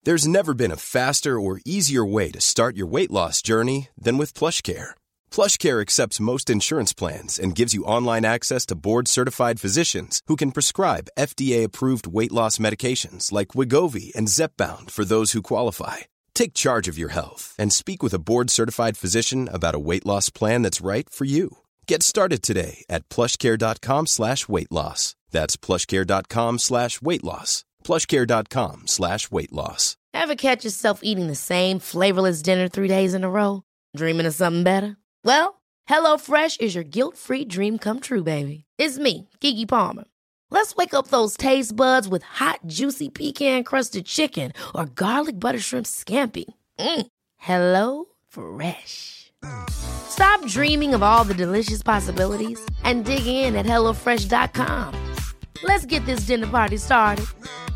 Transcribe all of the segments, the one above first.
There's never been a faster or easier way to start your weight loss journey than with PlushCare. PlushCare accepts most insurance plans and gives you online access to board-certified physicians who can prescribe FDA-approved weight loss medications like Wegovy and Zepbound for those who qualify. Take charge of your health and speak with a board-certified physician about a weight loss plan that's right for you. Get started today at plushcare.com/weight loss. That's plushcare.com/weight loss. plushcare.com/weight loss. Ever catch yourself eating the same flavorless dinner 3 days in a row? Dreaming of something better? Well, HelloFresh is your guilt-free dream come true, baby. It's me, Keke Palmer. Let's wake up those taste buds with hot, juicy pecan-crusted chicken or garlic butter shrimp scampi. Hello Fresh. Stop dreaming of all the delicious possibilities and dig in at HelloFresh.com. Let's get this dinner party started.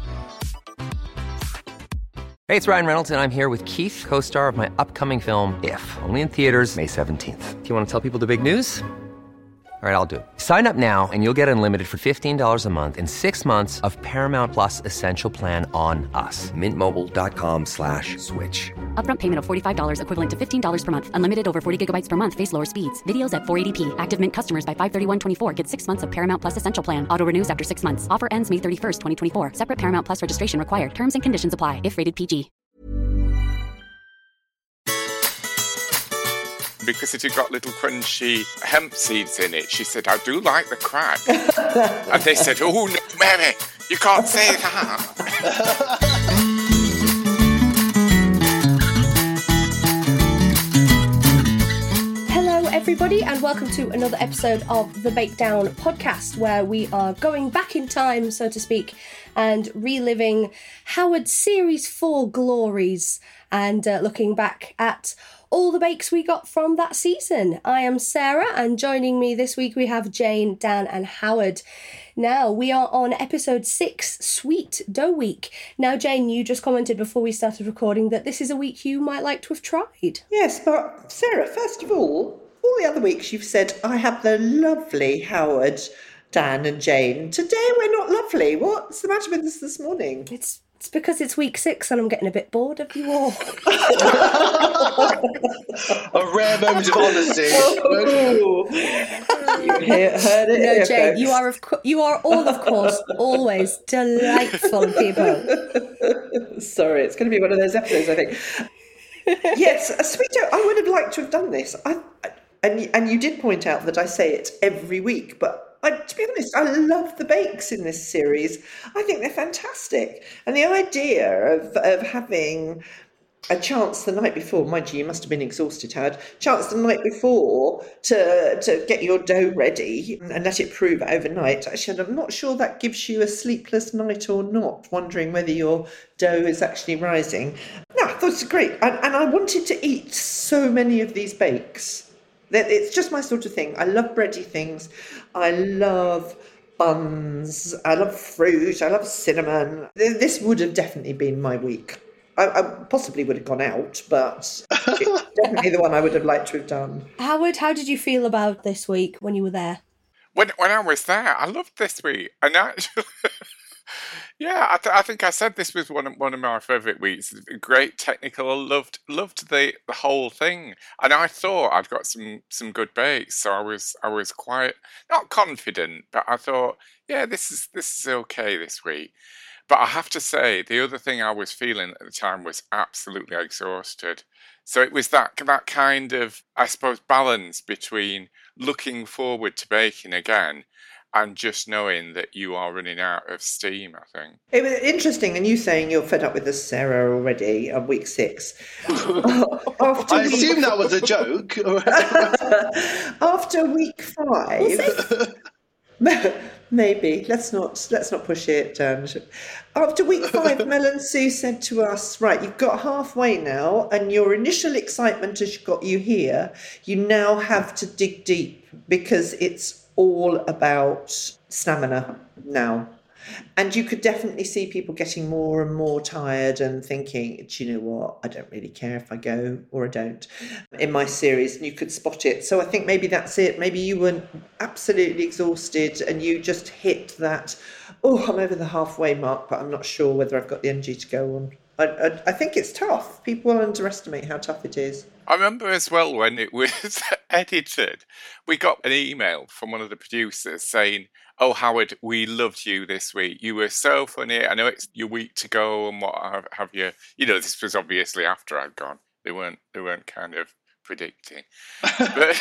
Hey, it's Ryan Reynolds, and I'm here with Keith, co-star of my upcoming film, If, only in theaters May 17th. Do you want to tell people the big news? All right, I'll do it. Sign up now and you'll get unlimited for $15 a month and 6 months of Paramount Plus Essential Plan on us. MintMobile.com/switch. Upfront payment of $45 equivalent to $15 per month. Unlimited over 40 gigabytes per month. Face lower speeds. Videos at 480p. Active Mint customers by 531.24 get 6 months of Paramount Plus Essential Plan. Auto renews after 6 months. Offer ends May 31st, 2024. Separate Paramount Plus registration required. Terms and conditions apply if rated PG. Because it had got little crunchy hemp seeds in it, she said, I do like the crack. And they said, oh, no, Mary, you can't say that. Hello, everybody, and welcome to another episode of the Bake Down podcast, where we are going back in time, so to speak, and reliving Howard's Series 4 glories and looking back at all the bakes we got from that season. I am Sarah, and joining me this week we have Jane, Dan and Howard. Now, we are on episode 6, Sweet Dough Week. Now, Jane, you just commented before we started recording that this is a week you might like to have tried. Yes, but Sarah, first of all the other weeks you've said, I have the lovely Howard, Dan and Jane. Today we're not lovely. What's the matter with us this morning? It's because it's week 6 and I'm getting a bit bored of you all. A rare moment of honesty. Oh. You heard it. No, Jane, you are all, of course, always delightful people. Sorry, it's going to be one of those episodes, I think. Yes, a sweet dough. I would have liked to have done this. And you did point out that I say it every week, but to be honest, I love the bakes in this series. I think they're fantastic. And the idea of having a chance the night before, mind you must have been exhausted, Howard, chance the night before to get your dough ready and let it prove overnight. Actually, I'm not sure that gives you a sleepless night or not, wondering whether your dough is actually rising. No, I thought it was great. And I wanted to eat so many of these bakes. It's just my sort of thing. I love bready things. I love buns. I love fruit. I love cinnamon. This would have definitely been my week. I possibly would have gone out, but it's definitely the one I would have liked to have done. Howard, how did you feel about this week when you were there? When I was there, I loved this week. And actually, yeah, I think I said this was one of my favourite weeks. Great technical. I loved the whole thing, and I thought I'd got some good bakes, so I was quite not confident, but I thought, yeah, this is okay this week. But I have to say, the other thing I was feeling at the time was absolutely exhausted. So it was that kind of, I suppose, balance between looking forward to baking again and just knowing that you are running out of steam, I think. It was interesting, and you saying you're fed up with us, Sarah, already on week 6. I assume that was a joke. After week 5... Maybe. Let's not push it down. After week 5, Mel and Sue said to us, right, you've got halfway now, and your initial excitement has got you here. You now have to dig deep, because it's all about stamina now. And you could definitely see people getting more and more tired and thinking, do you know what? I don't really care if I go or I don't in my series. And you could spot it. So I think maybe that's it. Maybe you were absolutely exhausted and you just hit that, I'm over the halfway mark, but I'm not sure whether I've got the energy to go on. I think it's tough. People underestimate how tough it is. I remember as well when it was edited, we got an email from one of the producers saying, "Oh, Howard, we loved you this week. You were so funny. I know it's your week to go and what have you." You know, this was obviously after I'd gone. They weren't kind of predicting. But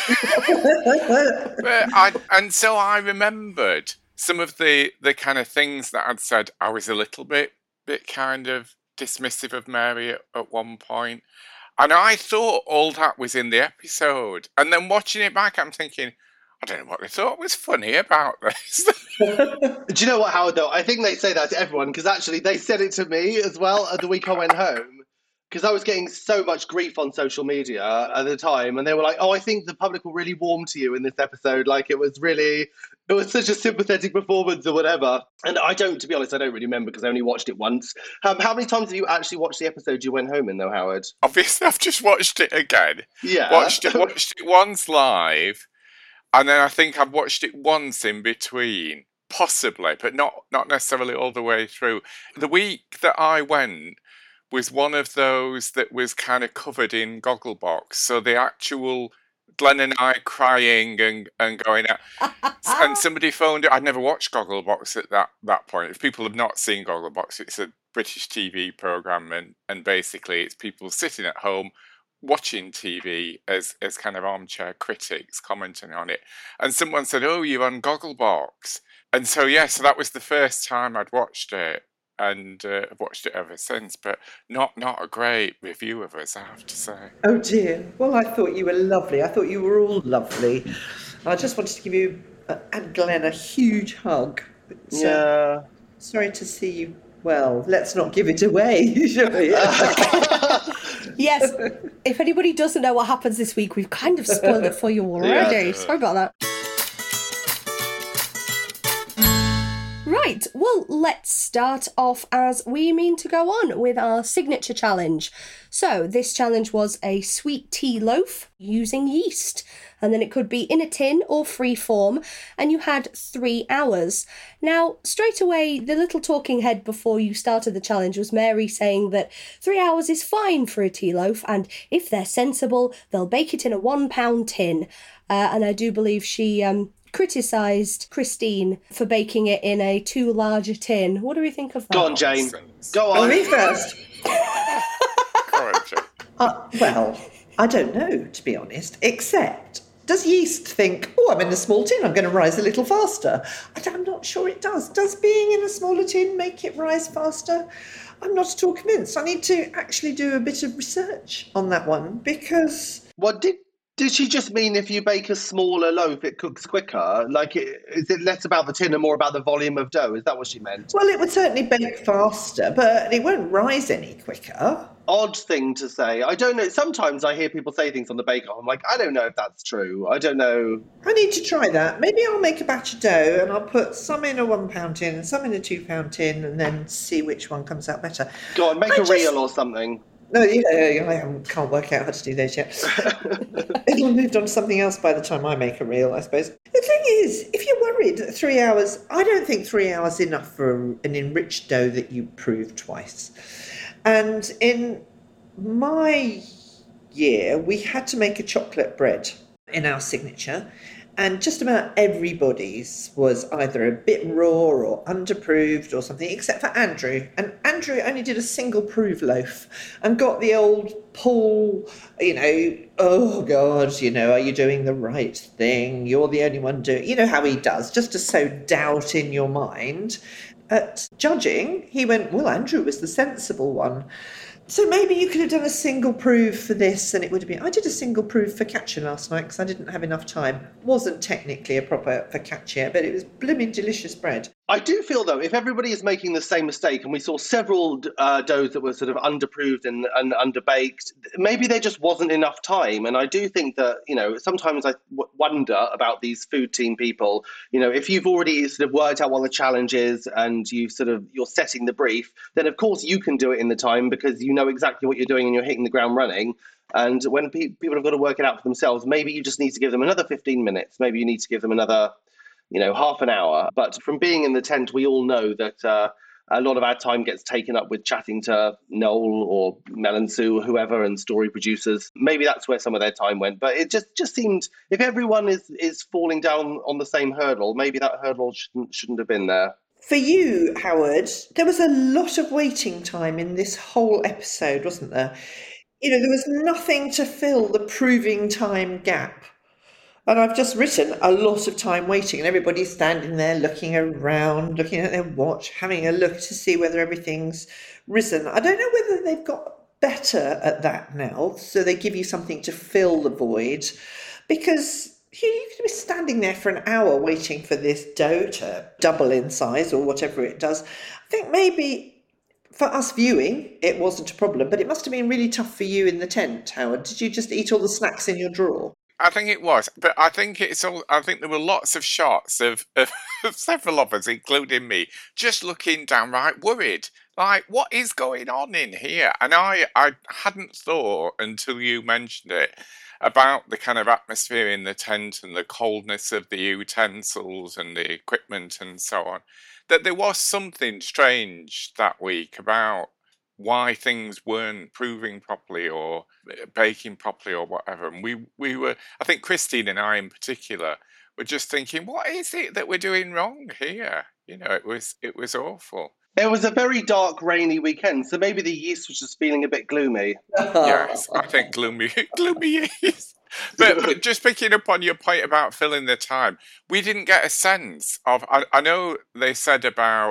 so I remembered some of the kind of things that I'd said. I was a little bit kind of dismissive of Mary at one point. And I thought all that was in the episode. And then watching it back, I'm thinking, I don't know what they thought was funny about this. Do you know what, Howard, though? I think they say that to everyone, because actually they said it to me as well at the week I went home, because I was getting so much grief on social media at the time. And they were like, "Oh, I think the public will really warm to you in this episode. Like, it was such a sympathetic performance or whatever." And to be honest, I don't really remember because I only watched it once. How many times have you actually watched the episode you went home in, though, Howard? Obviously, I've just watched it again. Yeah. Watched it once live, and then I think I've watched it once in between, possibly, but not necessarily all the way through. The week that I went was one of those that was kind of covered in Gogglebox. So the actual Glenn and I crying and going out. And somebody phoned it. I'd never watched Gogglebox at that point. If people have not seen Gogglebox, it's a British TV programme, and basically it's people sitting at home watching TV as kind of armchair critics commenting on it. And someone said, "Oh, you're on Gogglebox." And so, so that was the first time I'd watched it. And I've watched it ever since, but not a great review of us, I have to say. Oh dear. Well, I thought you were lovely. I thought you were all lovely. I just wanted to give you and Glenn a huge hug. But, sorry to see you. Well, let's not give it away, shall we? Yes. If anybody doesn't know what happens this week, we've kind of spoiled it for you already. Sorry about that. Right, well, let's start off as we mean to go on with our signature challenge. So this challenge was a sweet tea loaf using yeast, and then it could be in a tin or free form, and you had 3 hours. Now, straight away, the little talking head before you started the challenge was Mary saying that 3 hours is fine for a tea loaf, and if they're sensible, they'll bake it in a £1 tin. And I do believe she criticised Christine for baking it in a too large a tin. What do we think of that? Go on, Jane. Go on. Me first. Go on, Jane. Well, I don't know, to be honest, except, does yeast think, "Oh, I'm in a small tin, I'm going to rise a little faster"? I'm not sure it does. Does being in a smaller tin make it rise faster? I'm not at all convinced. I need to actually do a bit of research on that one, because... What did she just mean if you bake a smaller loaf, it cooks quicker? Like, is it less about the tin and more about the volume of dough? Is that what she meant? Well, it would certainly bake faster, but it won't rise any quicker. Odd thing to say. I don't know. Sometimes I hear people say things on the bake-off. I'm like, I don't know if that's true. I don't know. I need to try that. Maybe I'll make a batch of dough and I'll put some in a £1 tin and some in a £2 tin and then see which one comes out better. Go on, make a reel or something. No, I can't work out how to do those yet. It'll moved on to something else by the time I make a reel, I suppose. The thing is, if you're worried that 3 hours, I don't think 3 hours is enough for an enriched dough that you prove twice. And in my year, we had to make a chocolate bread in our signature. And just about everybody's was either a bit raw or underproved or something, except for Andrew. And Andrew only did a single proof loaf and got the old Paul, "Oh God, are you doing the right thing? You're the only one doing..." You know how he does, just to sow doubt in your mind. At judging, he went, "Well, Andrew was the sensible one." So maybe you could have done a single proof for this and it would have been... I did a single proof focaccia last night because I didn't have enough time. Wasn't technically a proper focaccia, but it was blooming delicious bread. I do feel, though, if everybody is making the same mistake, and we saw several doughs that were sort of underproved and underbaked, maybe there just wasn't enough time. And I do think that, sometimes I wonder about these food team people. If you've already sort of worked out what the challenge is and you're setting the brief, then of course you can do it in the time because you know exactly what you're doing and you're hitting the ground running. And when people have got to work it out for themselves, maybe you just need to give them another 15 minutes. Maybe you need to give them another half an hour. But from being in the tent, we all know that a lot of our time gets taken up with chatting to Noel or Mel and Sue or whoever and story producers. Maybe that's where some of their time went. But it just seemed, if everyone is falling down on the same hurdle, maybe that hurdle shouldn't have been there. For you, Howard, there was a lot of waiting time in this whole episode, wasn't there? There was nothing to fill the proving time gap. And I've just written a lot of time waiting, and everybody's standing there looking around, looking at their watch, having a look to see whether everything's risen. I don't know whether they've got better at that now, so they give you something to fill the void, because you could be standing there for an hour waiting for this dough to double in size or whatever it does. I think maybe for us viewing, it wasn't a problem, but it must have been really tough for you in the tent, Howard. Did you just eat all the snacks in your drawer? I think it was, but I think there were lots of shots of several of us, including me, just looking downright worried. Like, what is going on in here? And I hadn't thought until you mentioned it about the kind of atmosphere in the tent and the coldness of the utensils and the equipment and so on, that there was something strange that week about why things weren't proving properly or baking properly or whatever. And we were, I think Christine and I in particular, were just thinking, what is it that we're doing wrong here? It was awful. It was a very dark, rainy weekend, so maybe the yeast was just feeling a bit gloomy. Yes, I think gloomy yeast. But just picking up on your point about filling the time, we didn't get a sense of, I know they said about,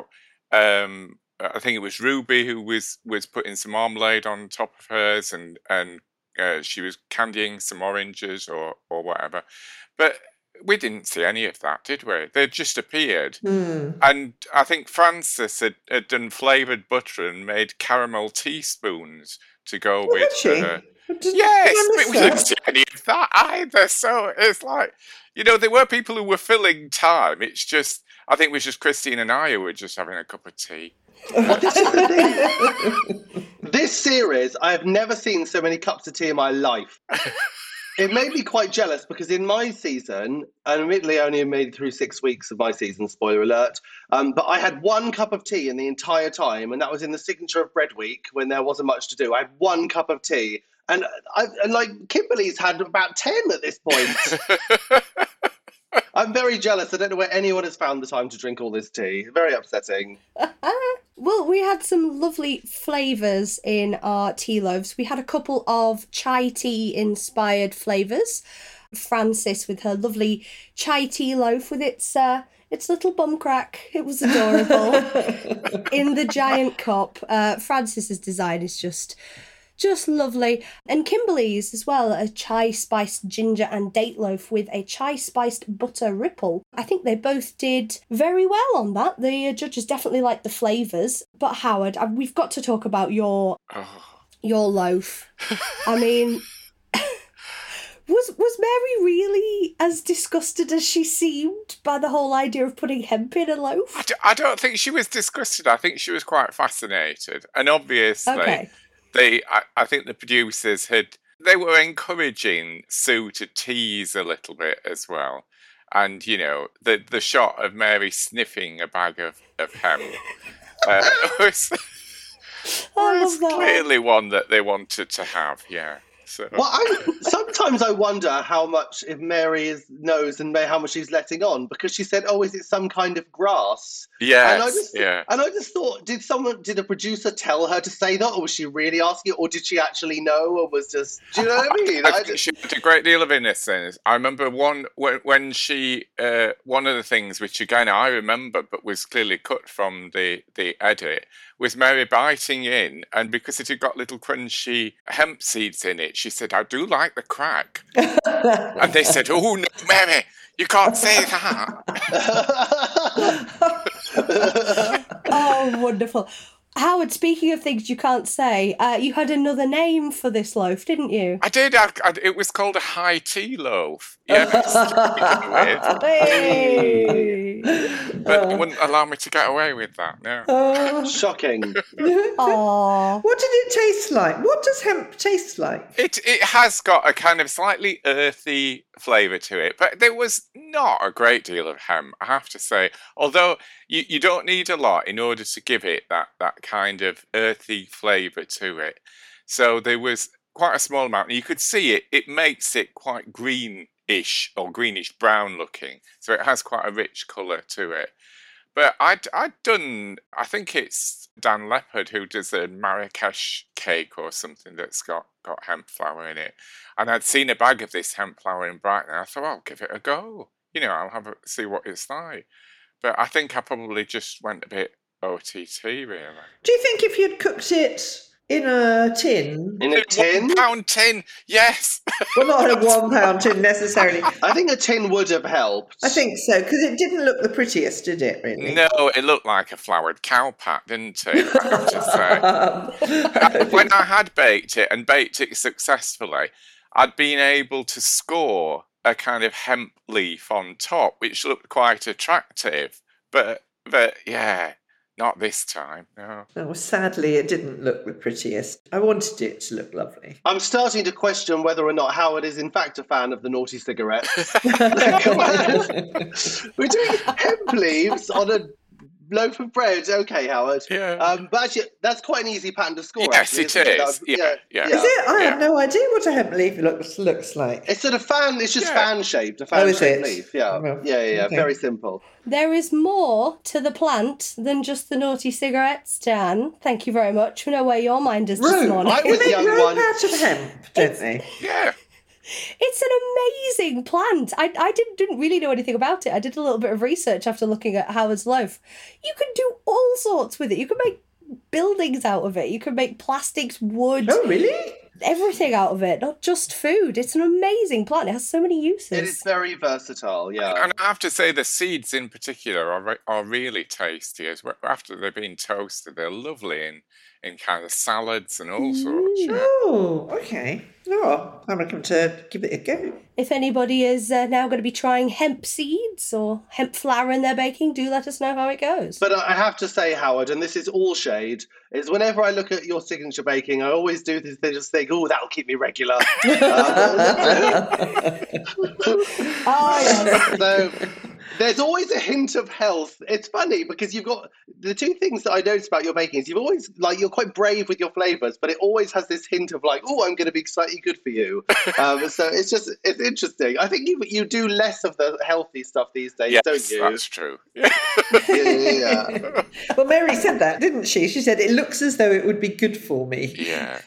I think it was Ruby who was putting some marmalade on top of hers, and she was candying some oranges or whatever. But we didn't see any of that, did we? They just appeared. And I think Frances had done flavoured butter and made caramel teaspoons to go with her. Yes, but we didn't see any of that either. So it's like, there were people who were filling time. It's just, I think it was just Christine and I who were just having a cup of tea. Well, this is the thing. This series, I have never seen so many cups of tea in my life. It made me quite jealous because in my season, and admittedly I only made it through 6 weeks of my season, spoiler alert, but I had one cup of tea in the entire time, and that was in the Signature of Bread week when there wasn't much to do. I had one cup of tea, and Kimberly's had about 10 at this point. I'm very jealous. I don't know where anyone has found the time to drink all this tea. Very upsetting. Well, we had some lovely flavours in our tea loaves. We had a couple of chai tea inspired flavours. Frances with her lovely chai tea loaf with its little bum crack. It was adorable. In the giant cup. Frances's design is just lovely. And Kimberly's as well, a chai spiced ginger and date loaf with a chai spiced butter ripple. I think they both did very well on that. The judges definitely liked the flavours. But Howard, we've got to talk about your loaf. I mean, was Mary really as disgusted as she seemed by the whole idea of putting hemp in a loaf? I don't think she was disgusted. I think she was quite fascinated. And obviously... Okay. I think the producers they were encouraging Sue to tease a little bit as well. And, the shot of Mary sniffing a bag of hemp was clearly one that they wanted to have, yeah. So. Well, sometimes I wonder how much if Mary knows and how much she's letting on, because she said, "Oh, is it some kind of grass?" Yes, and I just thought, did a producer tell her to say that, or was she really asking it, or did she actually know, or was just, do you know what I mean? I think she had a great deal of innocence. I remember when she one of the things which again I remember, but was clearly cut from the edit, was Mary biting in, and because it had got little crunchy hemp seeds in it, she said, "I do like the crack." And they said, "Oh no, Mary, you can't say that." Oh, wonderful. Howard, speaking of things you can't say, you had another name for this loaf, didn't you? I did. It was called a high tea loaf. Yes. Hey! But it wouldn't allow me to get away with that, no. Shocking. Aww. What did it taste like? What does hemp taste like? It has got a kind of slightly earthy flavour to it, but there was not a great deal of hemp, I have to say. Although you don't need a lot in order to give it that kind of earthy flavour to it. So there was quite a small amount, and you could see it makes it quite greenish or greenish brown looking. So it has quite a rich colour to it. But I think it's Dan Leppard who does a Marrakesh cake or something that's got hemp flour in it. And I'd seen a bag of this hemp flour in Brighton, and I thought, I'll give it a go. I'll see what it's like. But I think I probably just went a bit OTT, really. Do you think if you'd cooked it in a tin? In a tin? £1 tin, yes. Well, not in a £1 tin necessarily. I think a tin would have helped. I think so, because it didn't look the prettiest, did it, really? No, it looked like a floured cow pat, didn't it? I have to say. When I had baked it successfully, I'd been able to score a kind of hemp leaf on top, which looked quite attractive. But yeah, not this time, no. Oh, sadly, it didn't look the prettiest. I wanted it to look lovely. I'm starting to question whether or not Howard is in fact a fan of the naughty cigarettes. We're doing hemp leaves on a loaf of bread. Okay, Howard. Yeah. But actually, that's quite an easy pattern to score. Yes, actually, it isn't is. Yeah. Is it? I have no idea what a hemp leaf looks like. It's sort of fan. It's just fan-shaped. A is fan-shaped it? leaf. Yeah. Well, Yeah. okay. Very simple. There is more to the plant than just the naughty cigarettes, Jan. Thank you very much. We know where your mind is this Rope. morning. I was They young grow one. out of hemp, don't they? Yeah. It's an amazing plant. I didn't really know anything about it. I did a little bit of research after looking at Howard's loaf. You can do all sorts with it. You can make buildings out of it. You can make plastics, wood. Oh, really? Everything out of it, not just food. It's an amazing plant. It has so many uses. It is very versatile. Yeah. And I have to say, the seeds in particular are really tasty as well. After they've been toasted, they're lovely in kind of salads and all sorts. Yeah. Oh, okay. Oh, I reckon to give it a go. If anybody is now going to be trying hemp seeds or hemp flour in their baking, do let us know how it goes. But I have to say, Howard, and this is all shade, is whenever I look at your signature baking, I always do this. They just think, "Oh, that'll keep me regular." Oh, yes. So there's always a hint of health. It's funny because you've got the two things that I noticed about your baking is you've always you're quite brave with your flavors, but it always has this hint of "Oh, I'm going to be slightly good for you." So it's interesting. I think you do less of the healthy stuff these days, Yes, don't you? that's true. Yeah. Well, Mary said that, didn't she? She said, it looks as though it would be good for me. Yeah.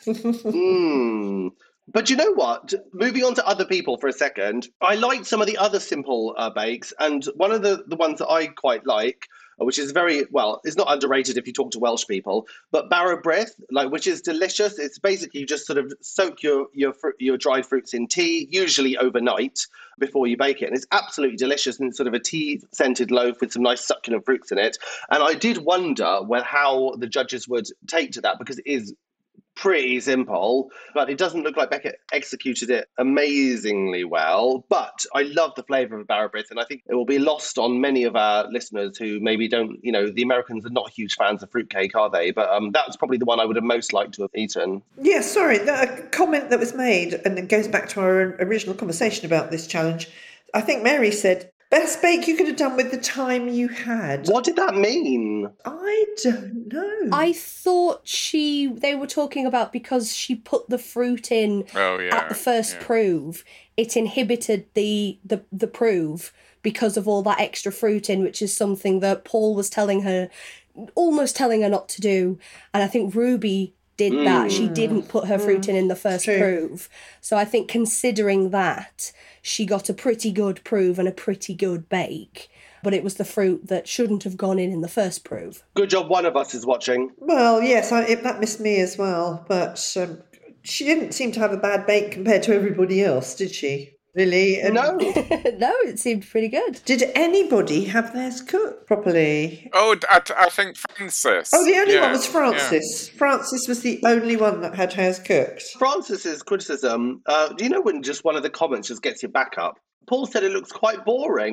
But you know what? Moving on to other people for a second, I liked some of the other simple bakes, and one of the ones that I quite like, which is it's not underrated if you talk to Welsh people, but Barrow Brith, which is delicious. It's basically you just sort of soak your dried fruits in tea, usually overnight, before you bake it. And it's absolutely delicious, and it's sort of a tea-scented loaf with some nice succulent fruits in it. And I did wonder how the judges would take to that, because it is pretty simple, but it doesn't look like Beckett executed it amazingly well. But I love the flavour of Barrow Brith, and I think it will be lost on many of our listeners who maybe don't, the Americans are not huge fans of fruitcake, are they? But that was probably the one I would have most liked to have eaten. Yeah, sorry, a comment that was made, and it goes back to our original conversation about this challenge. I think Mary said, best bake you could have done with the time you had. What did that mean? I don't know. I thought they were talking about because she put the fruit in at the first prove, it inhibited the prove because of all that extra fruit in, which is something that Paul was almost telling her not to do. And I think Ruby did that. She didn't put her fruit in the first prove. So I think considering that, she got a pretty good prove and a pretty good bake. But it was the fruit that shouldn't have gone in the first prove. Good job one of us is watching. Well, yes, that missed me as well. But she didn't seem to have a bad bake compared to everybody else, did she? Really? No. No, it seemed pretty good. Did anybody have theirs cooked properly? Oh, I think Francis. Oh, the only one was Francis. Yeah. Francis was the only one that had hers cooked. Francis's criticism, do you know when just one of the comments just gets your back up? Paul said it looks quite boring.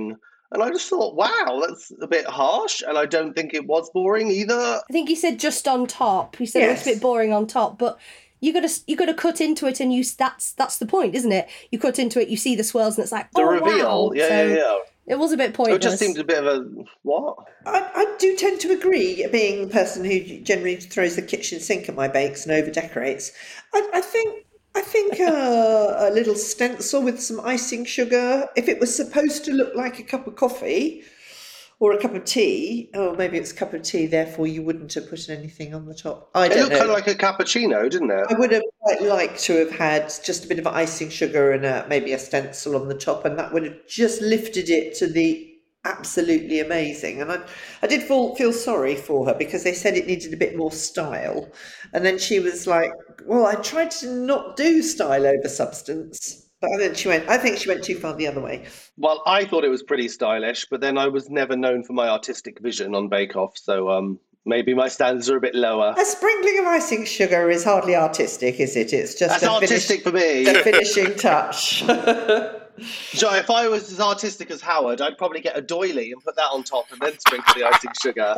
And I just thought, wow, that's a bit harsh. And I don't think it was boring either. I think he said just on top. He said it was a bit boring on top, but you gotta cut into it, and that's the point, isn't it? You cut into it, you see the swirls, and it's like, The oh, reveal. wow. Yeah. It was a bit pointless. It just seemed a bit of a, what? I do tend to agree, being the person who generally throws the kitchen sink at my bakes and over-decorates. I think a little stencil with some icing sugar, if it was supposed to look like a cup of coffee or a cup of tea, or maybe it's a cup of tea, therefore you wouldn't have put anything on the top. I don't know. It looked kind of like a cappuccino, didn't it? I would have quite liked to have had just a bit of icing sugar and maybe a stencil on the top, and that would have just lifted it to the absolutely amazing. And I did feel sorry for her, because they said it needed a bit more style. And then she was like, well, I tried to not do style over substance. But I think she went too far the other way. Well, I thought it was pretty stylish, but then I was never known for my artistic vision on Bake Off, so maybe my standards are a bit lower. A sprinkling of icing sugar is hardly artistic, is it? It's just That's artistic for me. The finishing touch. So if I was as artistic as Howard, I'd probably get a doily and put that on top and then sprinkle the icing sugar.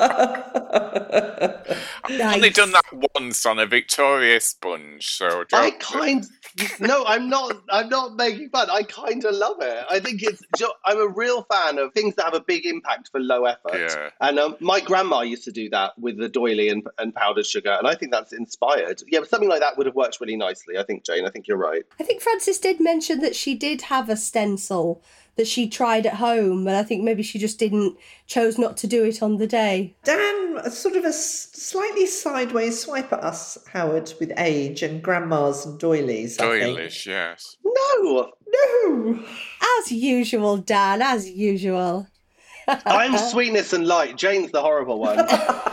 I've only done that once on a Victoria sponge, so I'm not making fun. I kind of love it. I think I'm a real fan of things that have a big impact for low effort. Yeah. And my grandma used to do that with the doily and powdered sugar, and I think that's inspired. Yeah, but something like that would have worked really nicely. I think, Jane, I think you're right. I think Frances did mention that she did have a stencil that she tried at home, and I think maybe she just chose not to do it on the day. Dan, sort of a slightly sideways swipe at us, Howard, with age and grandmas and doilies. Doilish, yes. No. As usual, Dan, as usual. I'm sweetness and light. Jane's the horrible one.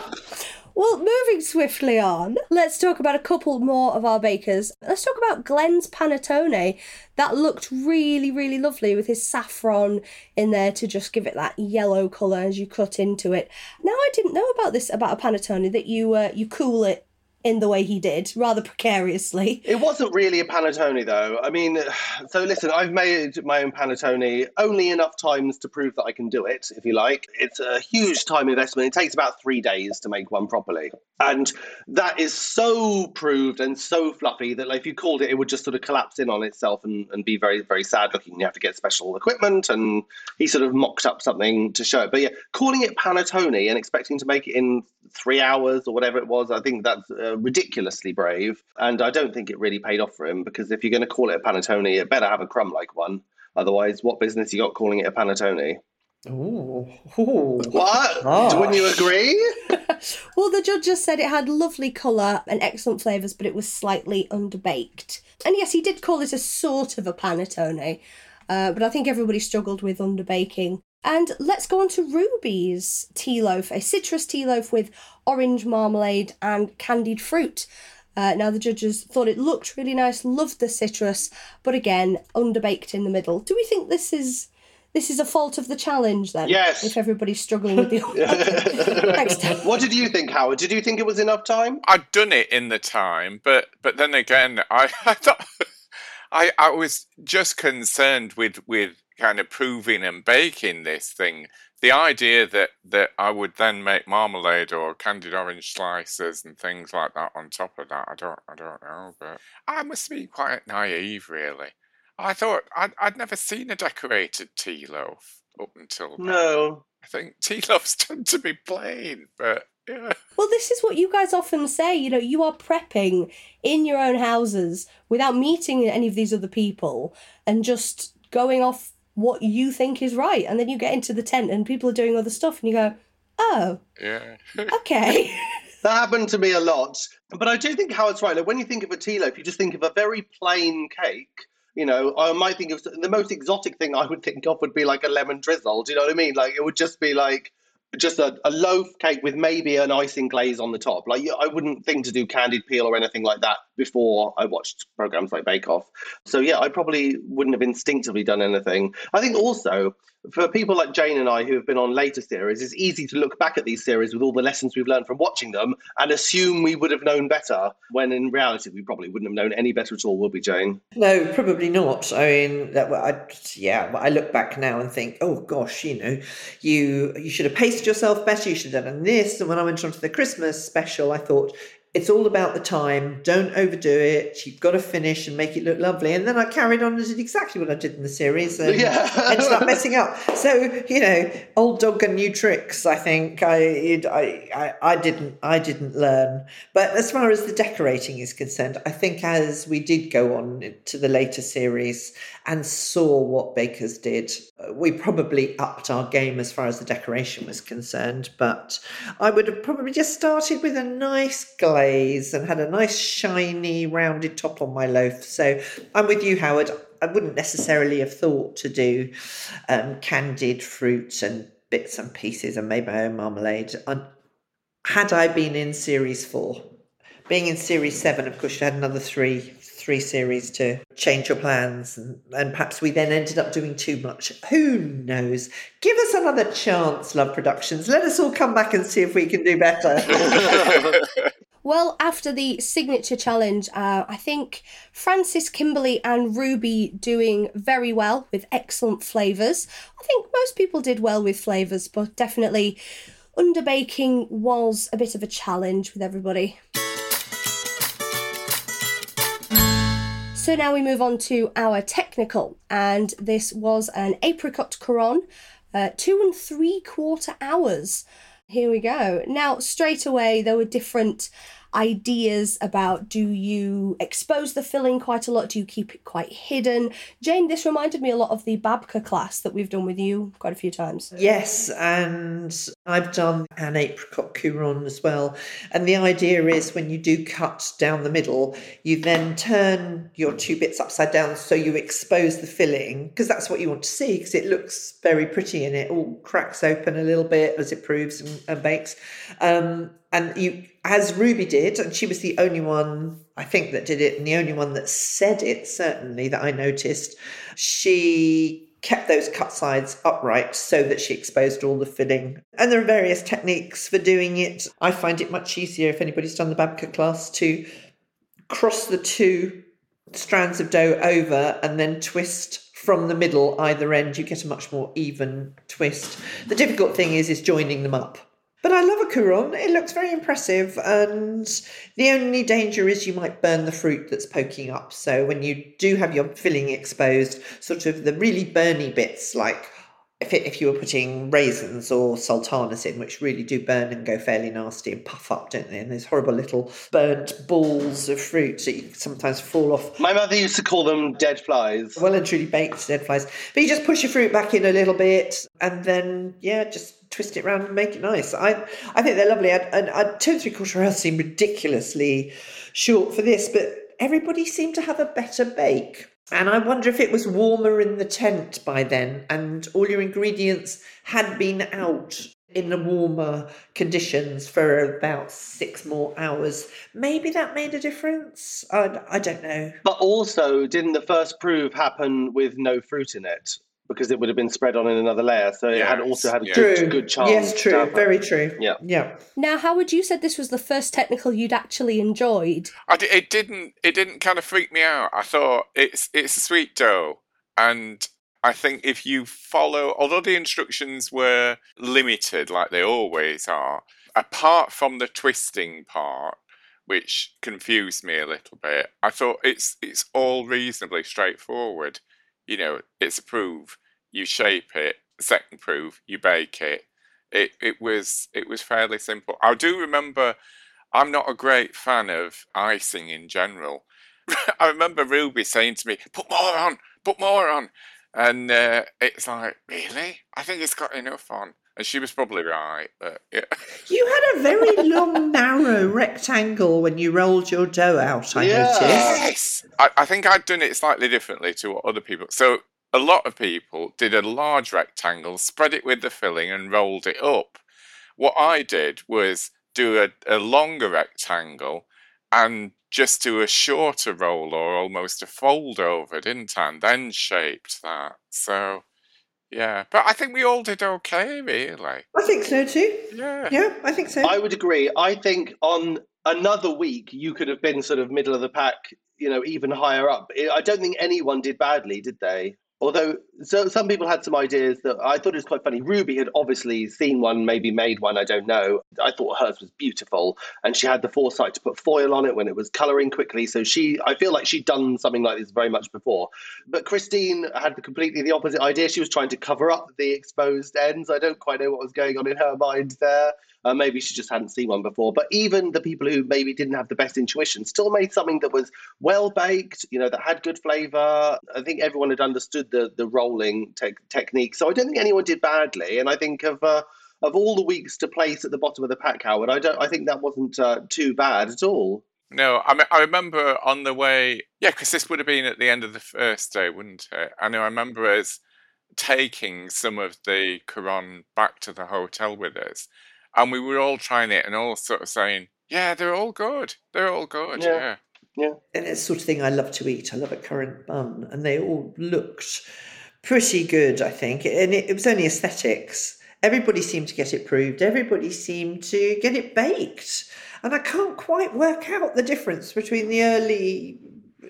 Well, moving swiftly on, let's talk about a couple more of our bakers. Let's talk about Glenn's panettone. That looked really, really lovely with his saffron in there to just give it that yellow colour as you cut into it. Now, I didn't know about a panettone, that you cool it in the way he did, rather precariously. It wasn't really a panettone, though. I mean, so listen, I've made my own panettone only enough times to prove that I can do it, if you like. It's a huge time investment. It takes about 3 days to make one properly. And that is so proved and so fluffy that if you called it, it would just sort of collapse in on itself and be very, very sad looking. You have to get special equipment, and he sort of mocked up something to show it. But yeah, calling it panettone and expecting to make it in 3 hours or whatever it was, I think that's ridiculously brave. And I don't think it really paid off for him, because if you're going to call it a panettone, it better have a crumb-like one. Otherwise, what business you got calling it a panettone? Ooh. What? Gosh. Wouldn't you agree? Well, the judges said it had lovely colour and excellent flavours, but it was slightly underbaked. And yes, he did call it a sort of a panettone, but I think everybody struggled with underbaking. And let's go on to Ruby's tea loaf, a citrus tea loaf with orange marmalade and candied fruit. Now, the judges thought it looked really nice, loved the citrus, but again, underbaked in the middle. Do we think this is a fault of the challenge, then? Yes. If everybody's struggling with the next time. What did you think, Howard? Did you think it was enough time? I'd done it in the time, but then again, I thought I was just concerned with kind of proving and baking this thing. The idea that I would then make marmalade or candied orange slices and things like that on top of that, I don't know, but I must be quite naive, really. I thought I'd never seen a decorated tea loaf up until then. No. I think tea loaves tend to be plain, but yeah. Well, this is what you guys often say, you are prepping in your own houses without meeting any of these other people and just going off what you think is right. And then you get into the tent and people are doing other stuff and you go, oh, Yeah. okay. That happened to me a lot. But I do think Howard's right. Like, when you think of a tea loaf, you just think of a very plain cake. I might think of the most exotic thing I would think of would be like a lemon drizzle. Do you know what I mean? Like, it would just be like just a loaf cake with maybe an icing glaze on the top. Like, I wouldn't think to do candied peel or anything like that before I watched programs like Bake Off. So yeah, I probably wouldn't have instinctively done anything. I think also for people like Jane and I who have been on later series, it's easy to look back at these series with all the lessons we've learned from watching them and assume we would have known better, when in reality we probably wouldn't have known any better at all, would we, Jane? No, probably not. I mean, I look back now and think, oh gosh, you should have paced yourself better. You should have done this. And when I went on to the Christmas special, I thought, it's all about the time. Don't overdo it. You've got to finish and make it look lovely. And then I carried on and did exactly what I did in the series and ended up messing up. So, old dog and new tricks, I think. I didn't learn. But as far as the decorating is concerned, I think as we did go on to the later series and saw what bakers did, we probably upped our game as far as the decoration was concerned. But I would have probably just started with a nice glaze and had a nice shiny rounded top on my loaf. So I'm with you, Howard. I wouldn't necessarily have thought to do candied fruit and bits and pieces and made my own marmalade. Had I been in series 4, being in series 7, of course, you had another three series to change your plans, and perhaps we then ended up doing too much. Who knows? Give us another chance, Love Productions. Let us all come back and see if we can do better. Well, after the signature challenge, I think Frances, Kimberly and Ruby doing very well with excellent flavours. I think most people did well with flavours, but definitely underbaking was a bit of a challenge with everybody. So now we move on to our technical, and this was an apricot couronne, 2 3/4 hours. Here we go. Now, straight away, there were different ideas about, do you expose the filling quite a lot? Do you keep it quite hidden? Jane, this reminded me a lot of the Babka class that we've done with you quite a few times. Yes, and I've done an apricot couronne as well. And the idea is when you do cut down the middle, you then turn your 2 bits upside down so you expose the filling, because that's what you want to see, because it looks very pretty and it all cracks open a little bit as it proves and bakes. And you, as Ruby did, and she was the only one, I think, that did it, and the only one that said it, certainly, that I noticed, she kept those cut sides upright so that she exposed all the filling. And there are various techniques for doing it. I find it much easier, if anybody's done the Babka class, to cross the 2 strands of dough over and then twist from the middle either end. You get a much more even twist. The difficult thing is joining them up. But I love a couronne. It looks very impressive, and the only danger is you might burn the fruit that's poking up. So when you do have your filling exposed, sort of the really burny bits, like if you were putting raisins or sultanas in, which really do burn and go fairly nasty and puff up, don't they? And there's horrible little burnt balls of fruit that you sometimes fall off. My mother used to call them dead flies. Well and truly baked dead flies. But you just push your fruit back in a little bit and then, just twist it around and make it nice. I think they're lovely. 2 3/4 hours seem ridiculously short for this, but everybody seemed to have a better bake. And I wonder if it was warmer in the tent by then and all your ingredients had been out in the warmer conditions for about 6 more hours. Maybe that made a difference. I don't know. But also, didn't the first prove happen with no fruit in it? Because it would have been spread on in another layer, so it had also had a good chance. Yes, true, very true. Yeah. Now, Howard, you said this was the first technical you'd actually enjoyed. It didn't kind of freak me out. I thought it's a sweet dough, and I think if you follow, although the instructions were limited like they always are, apart from the twisting part, which confused me a little bit, I thought it's all reasonably straightforward. It's a proof, you shape it. Second proof, you bake it. It was fairly simple. I do remember, I'm not a great fan of icing in general. I remember Ruby saying to me, put more on. And it's like, really? I think it's got enough on. And she was probably right, but yeah. You had a very long, narrow rectangle when you rolled your dough out, I noticed. Yes! I think I'd done it slightly differently to what other people... So a lot of people did a large rectangle, spread it with the filling and rolled it up. What I did was do a longer rectangle and just do a shorter roll or almost a fold over, didn't I? And then shaped that. So, yeah. But I think we all did okay, really. I think so too. Yeah. Yeah, I think so. I would agree. I think on another week, you could have been sort of middle of the pack, even higher up. I don't think anyone did badly, did they? Although some people had some ideas that I thought it was quite funny. Ruby had obviously seen one, maybe made one, I don't know. I thought hers was beautiful. And she had the foresight to put foil on it when it was colouring quickly. So I feel like she'd done something like this very much before. But Christine had completely the opposite idea. She was trying to cover up the exposed ends. I don't quite know what was going on in her mind there. Maybe she just hadn't seen one before. But even the people who maybe didn't have the best intuition still made something that was well-baked, that had good flavour. I think everyone had understood the rolling technique. So I don't think anyone did badly. And I think of all the weeks to place at the bottom of the pack, Howard, I think that wasn't too bad at all. No, I remember on the way, because this would have been at the end of the first day, wouldn't it? I remember us taking some of the Coron back to the hotel with us. And we were all trying it and all sort of saying, yeah, they're all good. They're all good, yeah. And it's the sort of thing I love to eat. I love a currant bun. And they all looked pretty good, I think. And it was only aesthetics. Everybody seemed to get it proved. Everybody seemed to get it baked. And I can't quite work out the difference between the early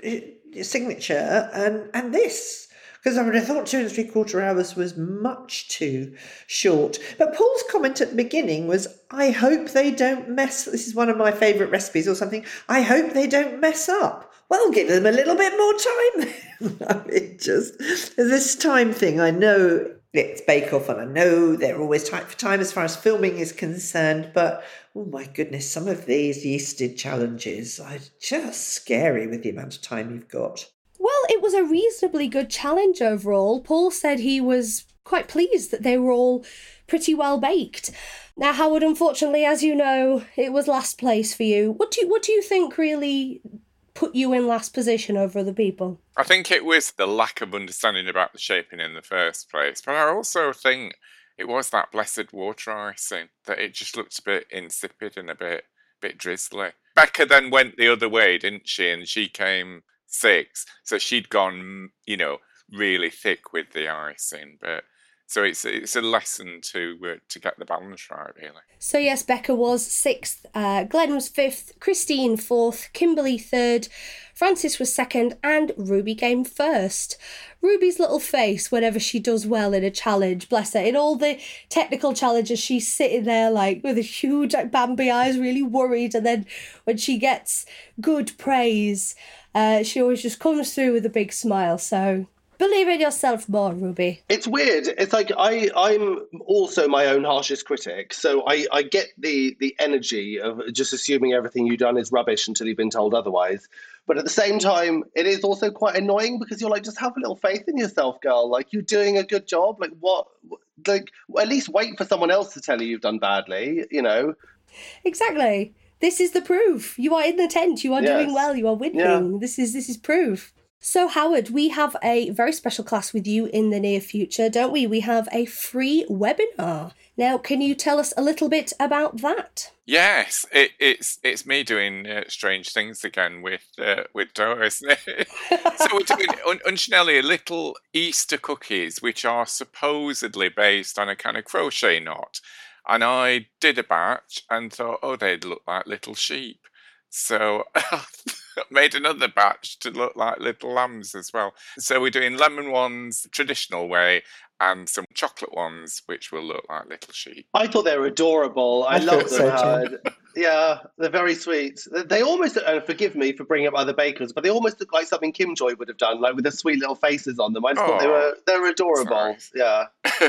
signature and this. Because I would have thought 2 3/4 hours was much too short. But Paul's comment at the beginning was, I hope they don't mess, this is one of my favourite recipes or something, I hope they don't mess up. Well, give them a little bit more time. This time thing, I know it's Bake Off and I know they're always tight for time as far as filming is concerned, but oh my goodness, some of these yeasted challenges are just scary with the amount of time you've got. Well, it was a reasonably good challenge overall. Paul said he was quite pleased that they were all pretty well baked. Now, Howard, unfortunately, as you know, it was last place for you. What do you think really put you in last position over other people? I think it was the lack of understanding about the shaping in the first place. But I also think it was that blessed water icing, that it just looked a bit insipid and a bit drizzly. Becca then went the other way, didn't she? And she came 6, so she'd gone, really thick with the icing. But so it's a lesson to get the balance right, really. So yes, Becca was 6th, Glenn was 5th, Christine 4th, Kimberly 3rd, Frances was 2nd, and Ruby came 1st. Ruby's little face whenever she does well in a challenge, bless her, in all the technical challenges, she's sitting there like with a huge Bambi eyes, really worried, and then when she gets good praise, she always just comes through with a big smile. So believe in yourself more, Ruby. It's weird. It's like I'm also my own harshest critic, so I get the energy of just assuming everything you've done is rubbish until you've been told otherwise. But at the same time, it is also quite annoying because you're like, just have a little faith in yourself, girl. Like, you're doing a good job. Like, what? Like, at least wait for someone else to tell you you've done badly, Exactly. This is the proof. You are in the tent. You are doing well. You are winning. Yeah. This is proof. So, Howard, we have a very special class with you in the near future, don't we? We have a free webinar. Now, can you tell us a little bit about that? Yes, it's me doing strange things again with dough, isn't it? So we're doing Unchinelli little Easter cookies, which are supposedly based on a kind of crochet knot. And I did a batch and thought, they'd look like little sheep. So I made another batch to look like little lambs as well. So we're doing lemon ones, traditional way, and some chocolate ones, which will look like little sheep. I thought they were adorable. I love them, Howard. Yeah, they're very sweet. They almost, forgive me for bringing up other bakers, but they almost look like something Kim Joy would have done, like with the sweet little faces on them. I just thought they were adorable. Nice. Yeah.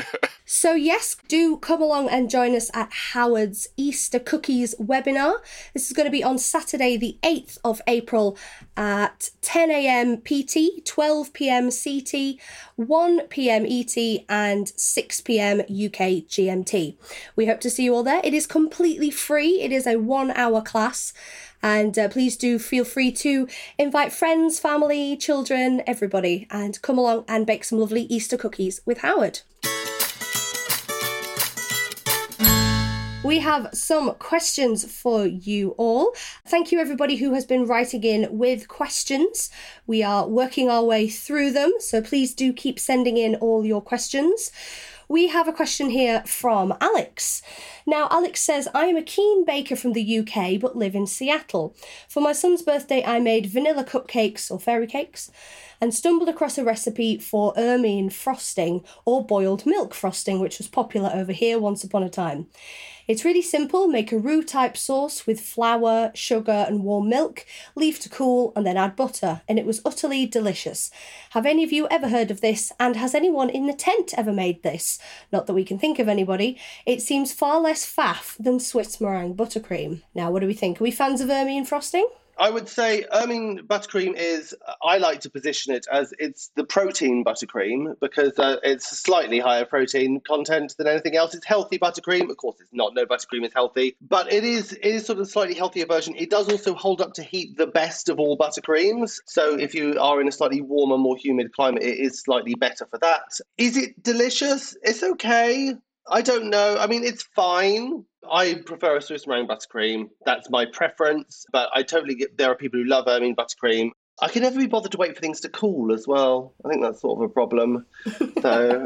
So yes, do come along and join us at Howard's Easter Cookies webinar. This is going to be on Saturday, the 8th of April at 10 a.m. PT, 12 p.m. CT, 1 p.m. ET, and 6 p.m. UK GMT. We hope to see you all there. It is completely free. It is a 1-hour class. And please do feel free to invite friends, family, children, everybody, and come along and bake some lovely Easter cookies with Howard. We have some questions for you all. Thank you, everybody who has been writing in with questions. We are working our way through them, so please do keep sending in all your questions. We have a question here from Alex. Now, Alex says, I am a keen baker from the UK but live in Seattle. For my son's birthday, I made vanilla cupcakes or fairy cakes and stumbled across a recipe for ermine frosting or boiled milk frosting, which was popular over here once upon a time. It's really simple. Make a roux-type sauce with flour, sugar and warm milk, leave to cool and then add butter, and it was utterly delicious. Have any of you ever heard of this, and has anyone in the tent ever made this? Not that we can think of anybody. It seems far less faff than Swiss meringue buttercream. Now, what do we think? Are we fans of ermine frosting? I would say ermine buttercream is, I like to position it as it's the protein buttercream because it's a slightly higher protein content than anything else. It's healthy buttercream. Of course, it's not. No buttercream is healthy, but it is sort of a slightly healthier version. It does also hold up to heat the best of all buttercreams. So if you are in a slightly warmer, more humid climate, it is slightly better for that. Is it delicious? It's okay. I don't know. I mean, it's fine. I prefer a Swiss meringue buttercream. That's my preference. But I totally get there are people who love ermine buttercream. I can never be bothered to wait for things to cool as well. I think that's sort of a problem. So,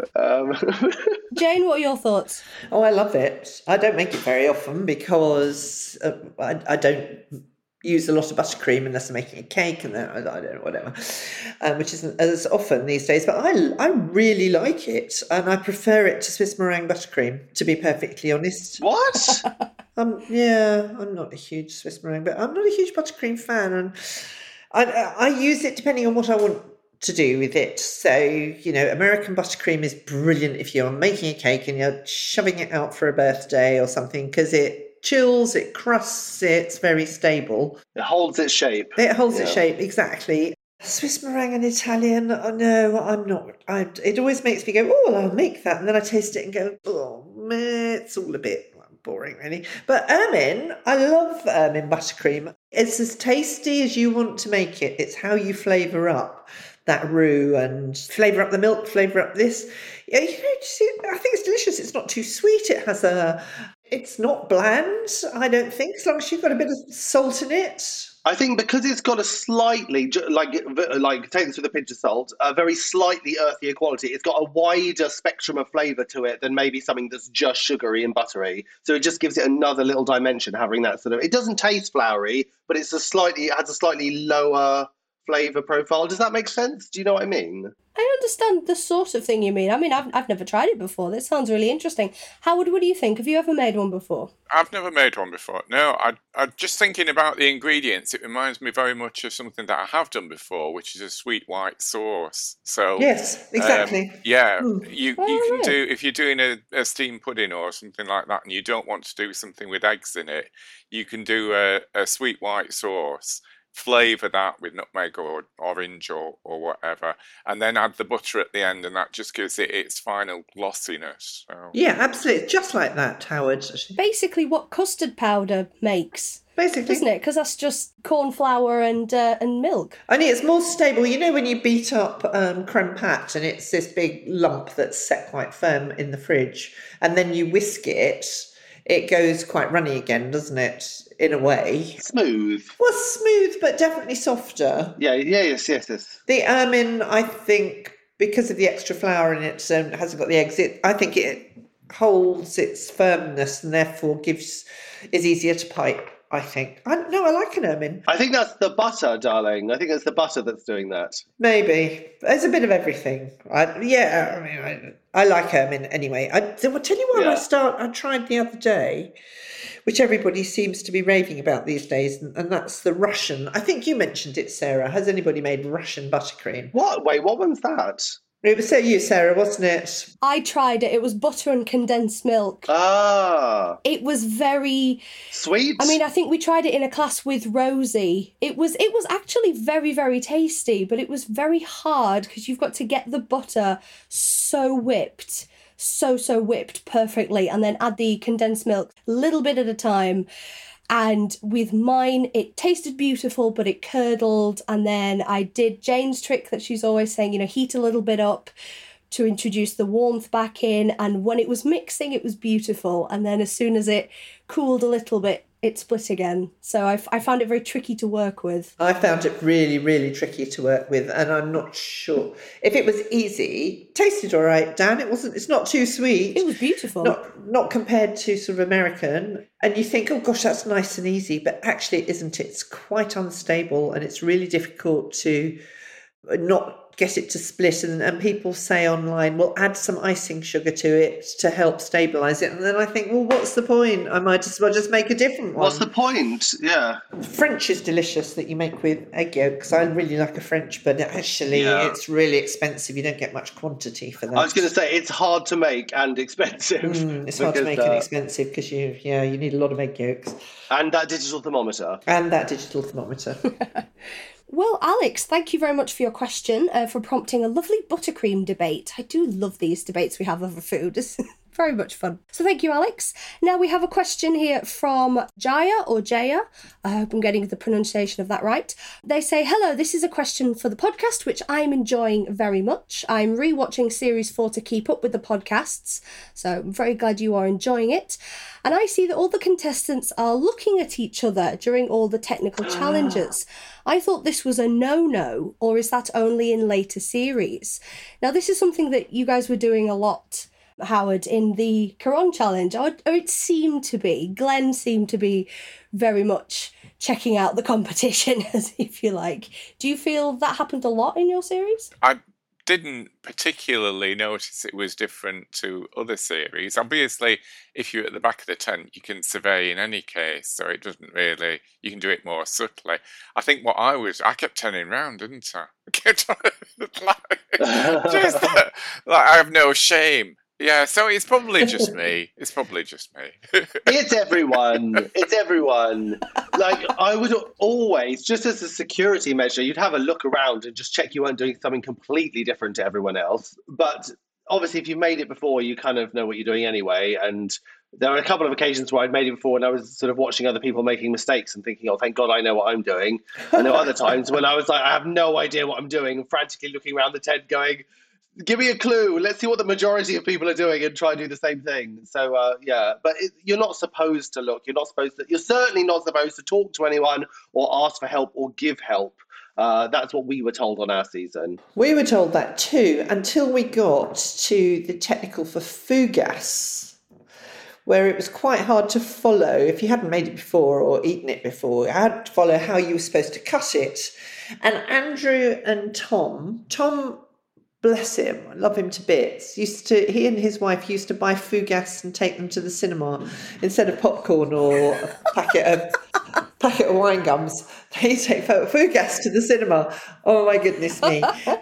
Jane, what are your thoughts? Oh, I love it. I don't make it very often because I don't use a lot of buttercream unless I'm making a cake, and then I don't know, whatever, which isn't as often these days. But I really like it, and I prefer it to Swiss meringue buttercream, to be perfectly honest. What? Yeah, I'm not a huge Swiss meringue, but I'm not a huge buttercream fan, and I use it depending on what I want to do with it. So, American buttercream is brilliant if you're making a cake and you're shoving it out for a birthday or something, because it chills, it crusts, it's very stable. It holds its shape. It holds its shape, exactly. Swiss meringue and Italian, no, I'm not. It always makes me go, oh, well, I'll make that. And then I taste it and go, oh, meh, it's all a bit boring, really. But ermine, I love ermine buttercream. It's as tasty as you want to make it. It's how you flavour up that roux and flavour up the milk, flavour up this. Yeah, I think it's delicious. It's not too sweet. It's not bland, I don't think, as long as you've got a bit of salt in it. I think because it's got a slightly, like take this with a pinch of salt, a very slightly earthier quality. It's got a wider spectrum of flavour to it than maybe something that's just sugary and buttery. So it just gives it another little dimension, having that sort of. It doesn't taste floury, but it has a slightly lower flavour profile. Does that make sense? Do you know what I mean? I understand the sort of thing you mean. I mean, I've never tried it before. This sounds really interesting. Howard, what do you think? Have you ever made one before? I've never made one before. No, I just thinking about the ingredients. It reminds me very much of something that I have done before, which is a sweet white sauce. So yes, exactly. You can do, if you're doing a steamed pudding or something like that, and you don't want to do something with eggs in it, you can do a sweet white sauce. Flavour that with nutmeg or orange or whatever, and then add the butter at the end, and that just gives it its final glossiness. So. Yeah, absolutely. Just like that, Howard. Basically what custard powder makes. Basically. Isn't it? Because that's just corn flour and milk. Only it's more stable. When you beat up creme pat and it's this big lump that's set quite firm in the fridge, and then you whisk it, it goes quite runny again, doesn't it? In a way. Smooth. Well, smooth, but definitely softer. Yes. The ermine, I think, because of the extra flour in it, hasn't got the eggs. I think it holds its firmness and therefore is easier to pipe, I think. I like an ermine. I think that's the butter, darling. I think it's the butter that's doing that. Maybe. There's a bit of everything. I like ermine anyway. I'll tell you what I tried the other day, which everybody seems to be raving about these days, and that's the Russian. I think you mentioned it, Sarah. Has anybody made Russian buttercream? What? Wait, what one's that? It was you, Sarah, wasn't it? I tried it. It was butter and condensed milk. Ah. It was very sweet. I mean, I think we tried it in a class with Rosie. It was actually very, very tasty, but it was very hard because you've got to get the butter so whipped perfectly, and then add the condensed milk a little bit at a time. And with mine, it tasted beautiful, but it curdled. And then I did Jane's trick that she's always saying, heat a little bit up, to introduce the warmth back in. And when it was mixing, it was beautiful. And then as soon as it cooled a little bit, it split again. So I found it very tricky to work with. I found it really, really tricky to work with, and I'm not sure if it was easy. Tasted all right, Dan. It's not too sweet. It was beautiful. Not compared to sort of American. And you think, oh gosh, that's nice and easy, but actually it isn't. It's quite unstable, and it's really difficult to not get it to split. And people say online, well, add some icing sugar to it to help stabilise it. And then I think, well, what's the point? I might as well just make a different one. What's the point? Yeah. French is delicious that you make with egg yolks. I really like a French, but actually it's really expensive. You don't get much quantity for that. I was going to say, it's hard to make and expensive. It's hard to make and expensive because you need a lot of egg yolks. And that digital thermometer. Well, Alex, thank you very much for your question, for prompting a lovely buttercream debate. I do love these debates we have over food. It's very much fun. So thank you, Alex. Now we have a question here from Jaya or Jaya. I hope I'm getting the pronunciation of that right. They say, hello, this is a question for the podcast, which I'm enjoying very much. I'm rewatching Series 4 to keep up with the podcasts, so I'm very glad you are enjoying it. And I see that all the contestants are looking at each other during all the technical challenges. I thought this was a no-no, or is that only in later series? Now, this is something that you guys were doing a lot, Howard, in the Quran challenge, or it seemed to be. Glenn seemed to be very much checking out the competition, as if you like. Do you feel that happened a lot in your series? I didn't particularly notice it was different to other series. Obviously, if you're at the back of the tent, you can survey in any case, so it doesn't really, you can do it more subtly. I think I kept turning round, didn't I? I have no shame. Yeah, so it's probably just me. It's everyone. Like, I would always, just as a security measure, you'd have a look around and just check you weren't doing something completely different to everyone else. But obviously, if you've made it before, you kind of know what you're doing anyway. And there were a couple of occasions where I'd made it before and I was sort of watching other people making mistakes and thinking, oh, thank God I know what I'm doing. And there were other times when I was like, I have no idea what I'm doing, and frantically looking around the tent going, give me a clue. Let's see what the majority of people are doing and try and do the same thing. So, but you're not supposed to look. You're certainly not supposed to talk to anyone or ask for help or give help. That's what we were told on our season. We were told that too, until we got to the technical for Fugas, where it was quite hard to follow. If you hadn't made it before or eaten it before, you had to follow how you were supposed to cut it. And Andrew and Tom, bless him, I love him to bits, he and his wife used to buy Fugas and take them to the cinema instead of popcorn or a packet of wine gums. They take Fugas to the cinema. Oh my goodness me.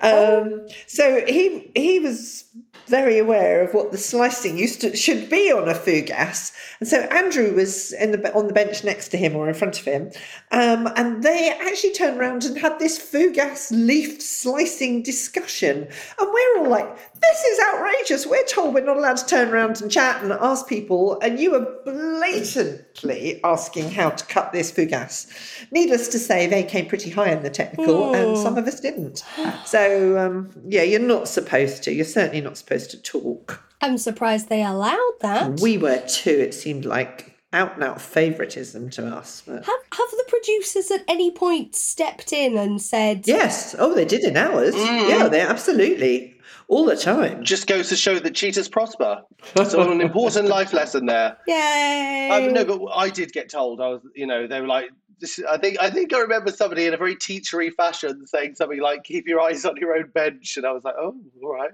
So he was very aware of what the slicing should be on a Fugas. And so Andrew was on the bench next to him or in front of him. And they actually turned around and had this Fugas leaf slicing discussion. And we're all like, this is outrageous. We're told we're not allowed to turn around and chat and ask people. And you are blatantly asking how to cut this Fugas. Needless to say, they came pretty high in the technical and some of us didn't. So, you're not supposed to. You're certainly not supposed to talk. I'm surprised they allowed that. We were too. It seemed like out-and-out favouritism to us. But... Have the producers at any point stepped in and said... Yes. Oh, they did in ours. Yeah, they absolutely. All the time. Just goes to show that cheaters prosper. So an important life lesson there. Yay! No, but I did get told. They were like, I think I remember somebody in a very teachery fashion saying something like, keep your eyes on your own bench. And I was like, oh, all right.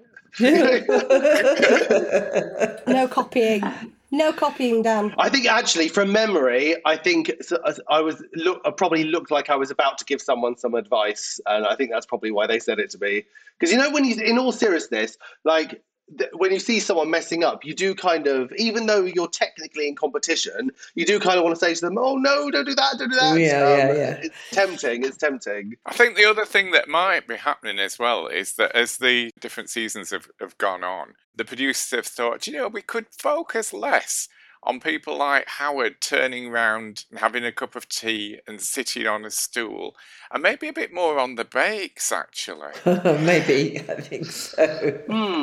No copying. No copying, Dan. I think actually, from memory, I probably looked like I was about to give someone some advice, and I think that's probably why they said it to me. Because in all seriousness, like when you see someone messing up, you do kind of, even though you're technically in competition, you do kind of want to say to them, "Oh no, don't do that, don't do that." Yeah. It's tempting. I think the other thing that might be happening as well is that as the different seasons have gone on, the producers have thought, we could focus less on people like Howard turning round and having a cup of tea and sitting on a stool, and maybe a bit more on the bakes, actually. Maybe, I think so.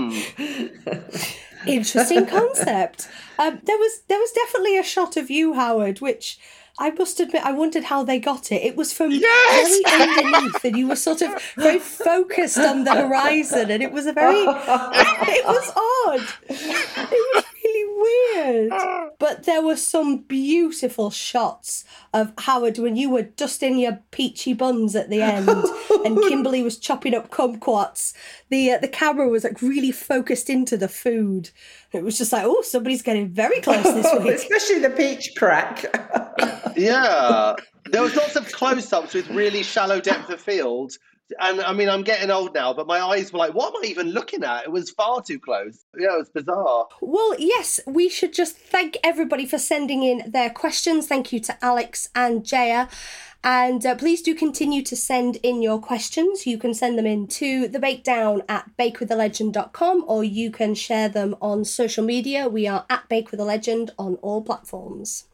Interesting concept. There was definitely a shot of you, Howard, which I must admit I wondered how they got it. It was from very underneath, and you were sort of very focused on the horizon, and it was it was odd. It was really weird. But there were some beautiful shots of Howard when you were dusting your peachy buns at the end, and Kimberly was chopping up kumquats. The camera was like really focused into the food. It was just like, oh, somebody's getting very close this week. Especially the peach crack. Yeah. There was lots of close-ups with really shallow depth of field. And I mean, I'm getting old now, but my eyes were like, what am I even looking at? It was far too close. Yeah, it was bizarre. Well, yes, we should just thank everybody for sending in their questions. Thank you to Alex and Jaya. And please do continue to send in your questions. You can send them in to thebakdown@bakewithalegend.com, or you can share them on social media. We are at BakeWithALegend on all platforms.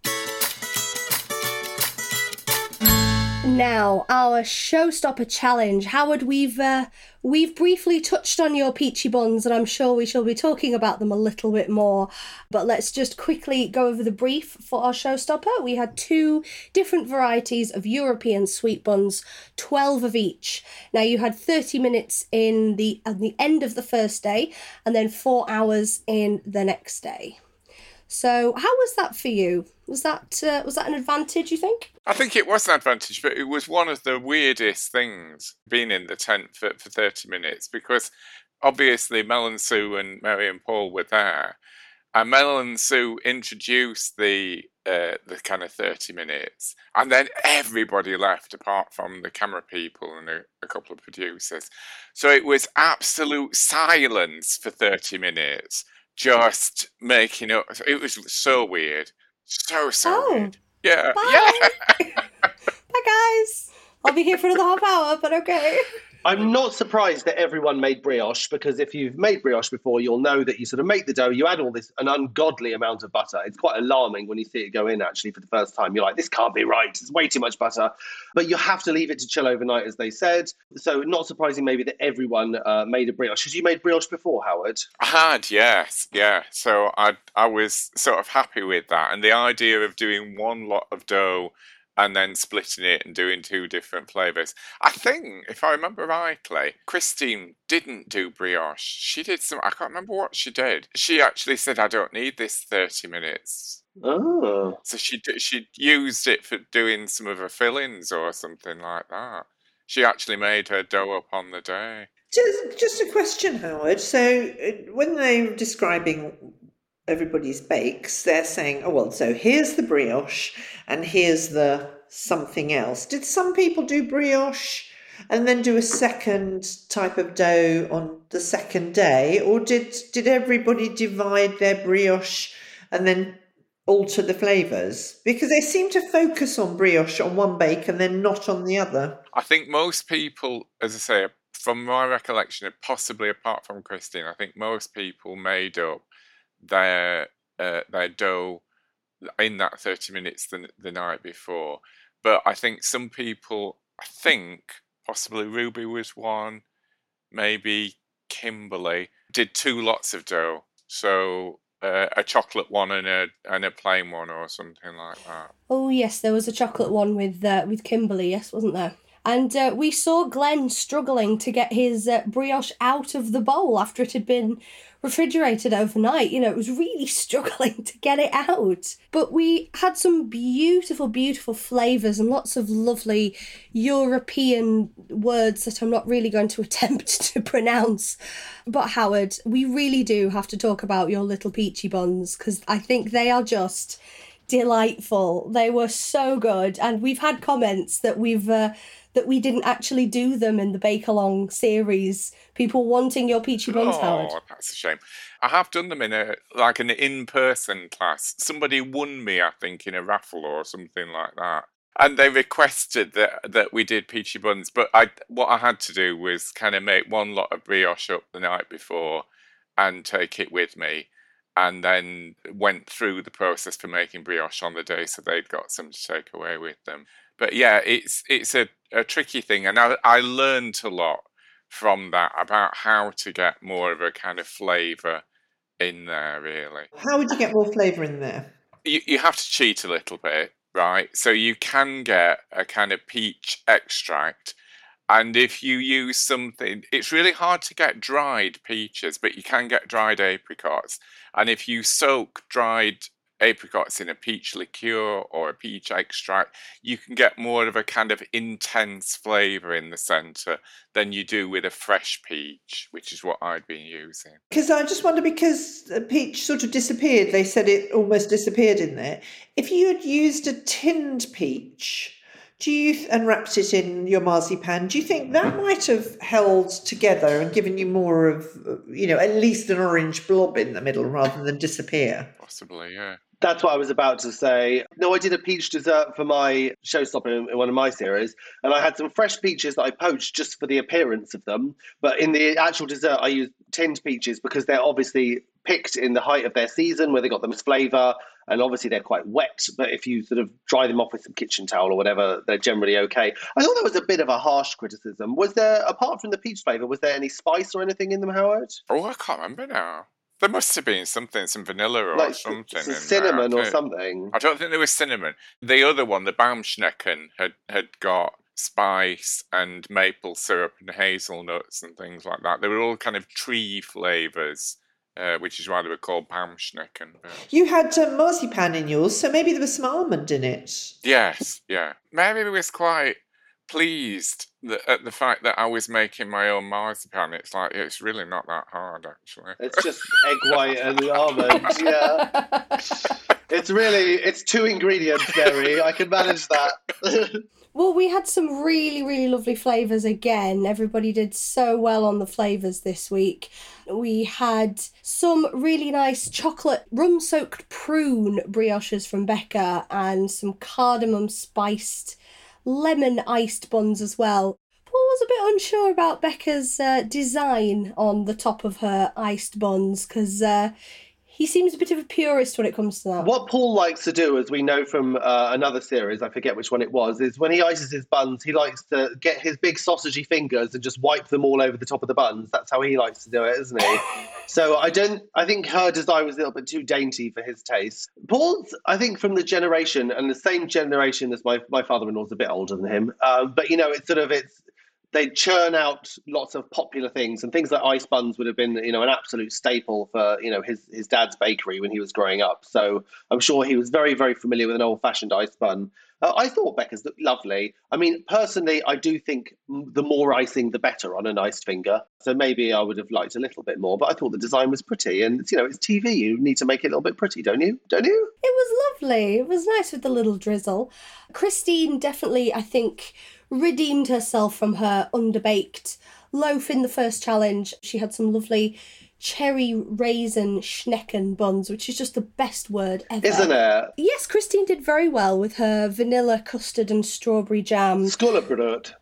Now, our showstopper challenge. Howard, we've briefly touched on your peachy buns, and I'm sure we shall be talking about them a little bit more. But let's just quickly go over the brief for our showstopper. We had 2 different varieties of European sweet buns, 12 of each. Now, you had 30 minutes at the end of the first day, and then 4 hours in the next day. So how was that for you? Was that an advantage, you think? I think it was an advantage, but it was one of the weirdest things being in the tent for 30 minutes, because obviously Mel and Sue and Mary and Paul were there, and Mel and Sue introduced the kind of 30 minutes, and then everybody left apart from the camera people and a couple of producers. So it was absolute silence for 30 minutes. Just making up. It was so weird. So weird. Yeah. Bye. Yeah. Bye, guys. I'll be here for another half hour, but okay. I'm not surprised that everyone made brioche, because if you've made brioche before, you'll know that you sort of make the dough, you add an ungodly amount of butter. It's quite alarming when you see it go in, actually, for the first time. You're like, this can't be right. It's way too much butter. But you have to leave it to chill overnight, as they said. So not surprising maybe that everyone made a brioche. Because you made brioche before, Howard? I had, yes. Yeah. So I was sort of happy with that. And the idea of doing one lot of dough and then splitting it and doing 2 different flavours. I think, if I remember rightly, Christine didn't do brioche. She did I can't remember what she did. She actually said, I don't need this 30 minutes. Oh. So she used it for doing some of her fillings or something like that. She actually made her dough up on the day. Just a question, Howard. So when they're describing everybody's bakes, they're saying, oh, well, so here's the brioche and here's the something else. Did some people do brioche and then do a second type of dough on the second day? Or did everybody divide their brioche and then alter the flavours? Because they seem to focus on brioche on one bake and then not on the other. I think most people, as I say, from my recollection, possibly apart from Christine, I think most people made up their dough in that 30 minutes the night before. But I think some people, possibly Ruby was one, maybe Kimberly, did 2 lots of dough. So a chocolate one and a plain one or something like that. Oh yes, there was a chocolate one with Kimberly, yes, wasn't there? And we saw Glenn struggling to get his brioche out of the bowl after it had been refrigerated overnight. You know, it was really struggling to get it out. But we had some beautiful, beautiful flavours and lots of lovely European words that I'm not really going to attempt to pronounce. But Howard, we really do have to talk about your little peachy buns, because I think they are just delightful. They were so good. And we've had comments that that we didn't actually do them in the Bake Along series. People wanting your peachy buns, Howard. Oh, that's a shame. I have done them in an in-person class. Somebody won me, I think, in a raffle or something like that. And they requested that we did peachy buns. But what I had to do was kind of make one lot of brioche up the night before and take it with me. and then went through the process for making brioche on the day, so they'd got some to take away with them. But yeah, it's a tricky thing, and I learned a lot from that about how to get more of a kind of flavour in there, really. How would you get more flavour in there? You have to cheat a little bit, right? So you can get a kind of peach extract, and if you use something, it's really hard to get dried peaches, but you can get dried apricots. And if you soak dried apricots in a peach liqueur or a peach extract, you can get more of a kind of intense flavour in the centre than you do with a fresh peach, which is what I'd been using. Because I just wonder, because the peach sort of disappeared, they said it almost disappeared in there. If you had used a tinned peach, and wrapped it in your marzipan, do you think that might have held together and given you more of, at least an orange blob in the middle rather than disappear? Possibly, yeah. That's what I was about to say. No, I did a peach dessert for my showstopper in one of my series, and I had some fresh peaches that I poached just for the appearance of them. But in the actual dessert, I used tinned peaches because they're obviously picked in the height of their season where they got the most flavour, and obviously they're quite wet. But if you sort of dry them off with some kitchen towel or whatever, they're generally okay. I thought that was a bit of a harsh criticism. Was there, apart from the peach flavour, was there any spice or anything in them, Howard? Oh, I can't remember now. There must have been something, some vanilla or like something. Some cinnamon or something. I don't think there was cinnamon. The other one, the Baumschnecken, had got spice and maple syrup and hazelnuts and things like that. They were all kind of tree flavours, which is why they were called Baumschnecken. You had marzipan in yours, so maybe there was some almond in it. Yes, yeah. Maybe it was quite pleased at the fact that I was making my own marzipan. It's like, it's really not that hard, actually. It's just egg white and the almond, yeah. It's 2 ingredients, Mary. I can manage that. Well, we had some really, really lovely flavours again. Everybody did so well on the flavours this week. We had some really nice chocolate rum-soaked prune brioches from Becca and some cardamom spiced lemon iced buns as well. Paul was a bit unsure about Becca's design on the top of her iced buns because he seems a bit of a purist when it comes to that. What Paul likes to do, as we know from another series, I forget which one it was, is when he ices his buns, he likes to get his big sausagey fingers and just wipe them all over the top of the buns. That's how he likes to do it, isn't he? So I think her design was a little bit too dainty for his taste. Paul's, I think, from the generation, and the same generation as my father-in-law's a bit older than him, but, they churn out lots of popular things, and things like ice buns would have been, an absolute staple for, his dad's bakery when he was growing up. So I'm sure he was very, very familiar with an old-fashioned ice bun. I thought Becca's looked lovely. I mean, personally, I do think the more icing, the better on an iced finger. So maybe I would have liked a little bit more, but I thought the design was pretty. And, it's TV. You need to make it a little bit pretty, don't you? Don't you? It was lovely. It was nice with the little drizzle. Christine definitely, I think, redeemed herself from her underbaked loaf in the first challenge. She had some lovely cherry raisin schnecken buns, which is just the best word ever. Isn't it? Yes, Christine did very well with her vanilla, custard and strawberry jam. Skollebröd.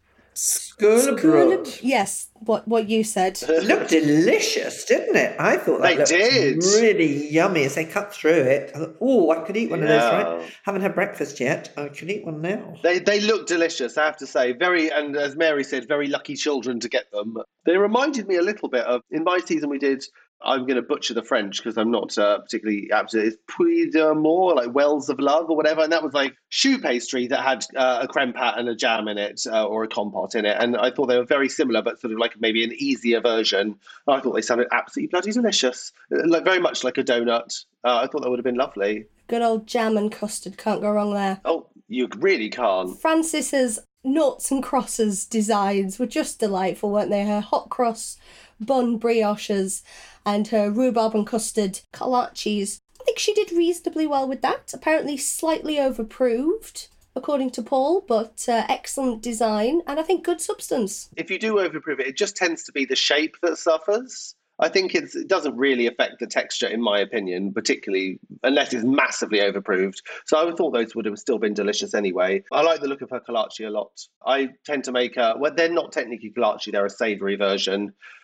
Skollebröd. Yes, what you said. It looked delicious, didn't it? I thought that looked really yummy as they cut through it. I thought, I could eat one of those, right? Haven't had breakfast yet. I could eat one now. They look delicious, I have to say. And as Mary said, very lucky children to get them. They reminded me a little bit of, in my season we did, I'm going to butcher the French because I'm not particularly apt to it. It's Puy d'Amour, like Wells of Love or whatever. And that was like choux pastry that had a creme pat and a jam in it or a compote in it. And I thought they were very similar, but sort of like maybe an easier version. I thought they sounded absolutely bloody delicious. Like very much like a donut. I thought that would have been lovely. Good old jam and custard. Can't go wrong there. Oh, you really can't. Francis's noughts and crosses designs were just delightful, weren't they? Her hot cross bun brioches and her rhubarb and custard kolaches. I think she did reasonably well with that. Apparently slightly overproved, according to Paul, but excellent design and I think good substance. If you do overprove it, it just tends to be the shape that suffers. I think it doesn't really affect the texture, in my opinion, particularly unless it's massively overproved. So I thought those would have still been delicious anyway. I like the look of her kolache a lot. I tend to make they're not technically kolache, they're a savoury version.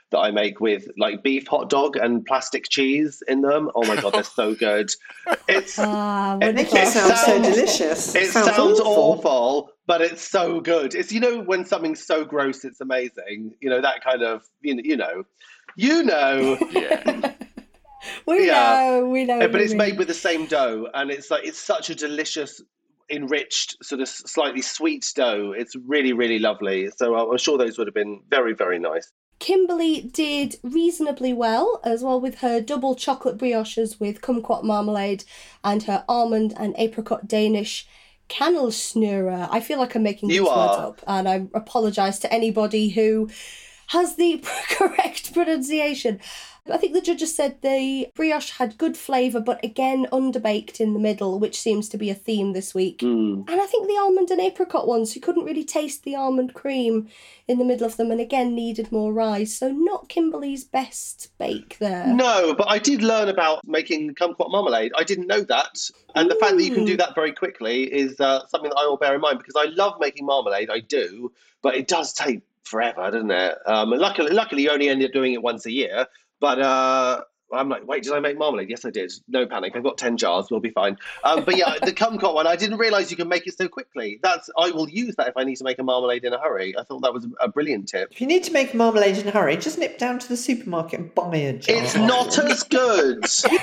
that I make with like beef hot dog and plastic cheese in them. Oh my God, they're so good. It's Make it sound so delicious. It sounds awful, but it's so good. It's, when something's so gross, it's amazing. That kind of, you know. Yeah. We know. But it's made with the same dough, and it's such a delicious, enriched, sort of slightly sweet dough. It's really, really lovely. So I'm sure those would have been very, very nice. Kimberly did reasonably well as well with her double chocolate brioches with kumquat marmalade and her almond and apricot Danish kanelsnurrer. I feel like I'm making these words up, and I apologise to anybody who has the correct pronunciation. I think the judges said the brioche had good flavour, but again, underbaked in the middle, which seems to be a theme this week. And I think the almond and apricot ones, you couldn't really taste the almond cream in the middle of them, and again, needed more rye. So not Kimberly's best bake there. No, but I did learn about making kumquat marmalade. I didn't know that. And the fact that you can do that very quickly is something that I will bear in mind, because I love making marmalade, I do, but it does take forever, doesn't it? And luckily, you only end up doing it once a year. But I'm like, wait, did I make marmalade? Yes, I did. No panic. I've got 10 jars. We'll be fine. But yeah, the kumquat one, I didn't realise you can make it so quickly. I will use that if I need to make a marmalade in a hurry. I thought that was a brilliant tip. If you need to make marmalade in a hurry, just nip down to the supermarket and buy a jar. It's not as good.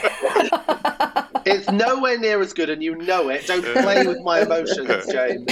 It's nowhere near as good, and you know it. Don't play with my emotions, James.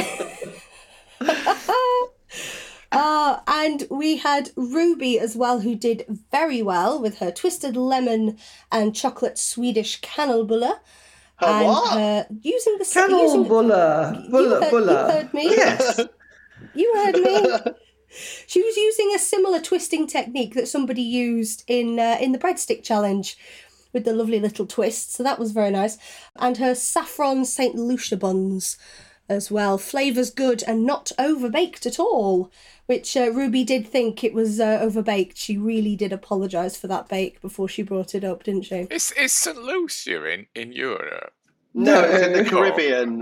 And we had Ruby as well, who did very well with her twisted lemon and chocolate Swedish kanelbulle. Using the kanelbulle. You heard me. Yes, you heard me. She was using a similar twisting technique that somebody used in the breadstick challenge, with the lovely little twist. So that was very nice. And her saffron St. Lucia buns as well. Flavours good and not overbaked at all, which Ruby did think it was overbaked. She really did apologise for that bake before she brought it up, didn't she? Is St. Lucia in Europe? No, it's in the Caribbean.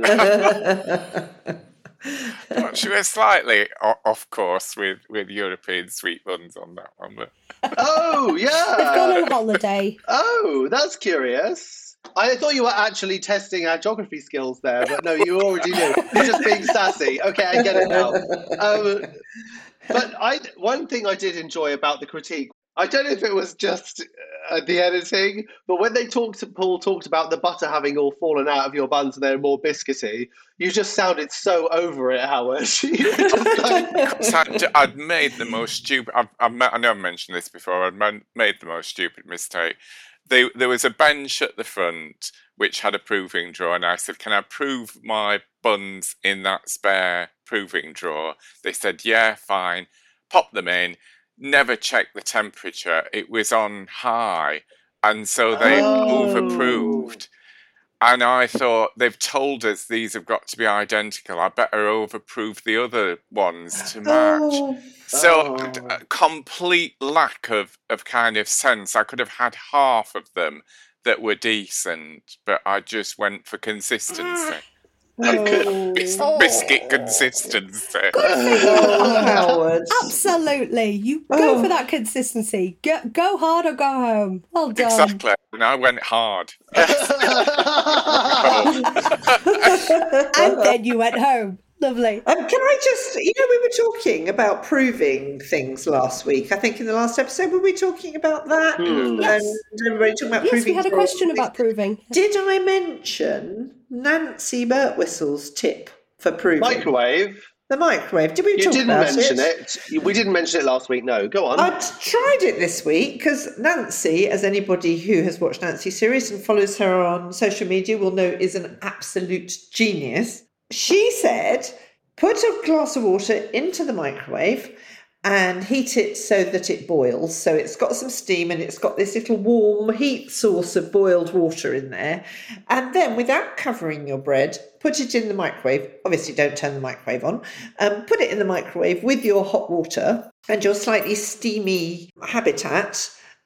But she was slightly off course with European sweet buns on that one. But... Oh, yeah. They've gone on holiday. Oh, that's curious. I thought you were actually testing our geography skills there, but no, you already knew. You're just being sassy. Okay, I get it now. But one thing I did enjoy about the critique, I don't know if it was just the editing, but when Paul talked about the butter having all fallen out of your buns and they're more biscuity, you just sounded so over it, Howard. I'd made the most stupid... I know I've mentioned this before. I'd made the most stupid mistake. There was a bench at the front which had a proving drawer, and I said, can I prove my buns in that spare proving drawer? They said, yeah, fine. Pop them in. Never checked the temperature. It was on high, and so they overapproved. And I thought, they've told us these have got to be identical. I better overproof the other ones to match. A complete lack of kind of sense. I could have had half of them that were decent, but I just went for consistency. Biscuit consistency. Howard. Absolutely. You go for that consistency. Go hard or go home. Well done. Exactly. And I went hard. And then you went home. Lovely. Can I just, we were talking about proving things last week. I think in the last episode, were we talking about that? Yes. And everybody talking about proving. Yes, we had a question about proving. Did I mention Nancy Birtwhistle's tip for proving? Microwave. The microwave. Did we talk about it? You didn't mention it. We didn't mention it last week. No, go on. I tried it this week because Nancy, as anybody who has watched Nancy's series and follows her on social media will know, is an absolute genius. She said, put a glass of water into the microwave and heat it so that it boils. So it's got some steam and it's got this little warm heat source of boiled water in there. And then without covering your bread, put it in the microwave. Obviously, don't turn the microwave on. Put it in the microwave with your hot water and your slightly steamy habitat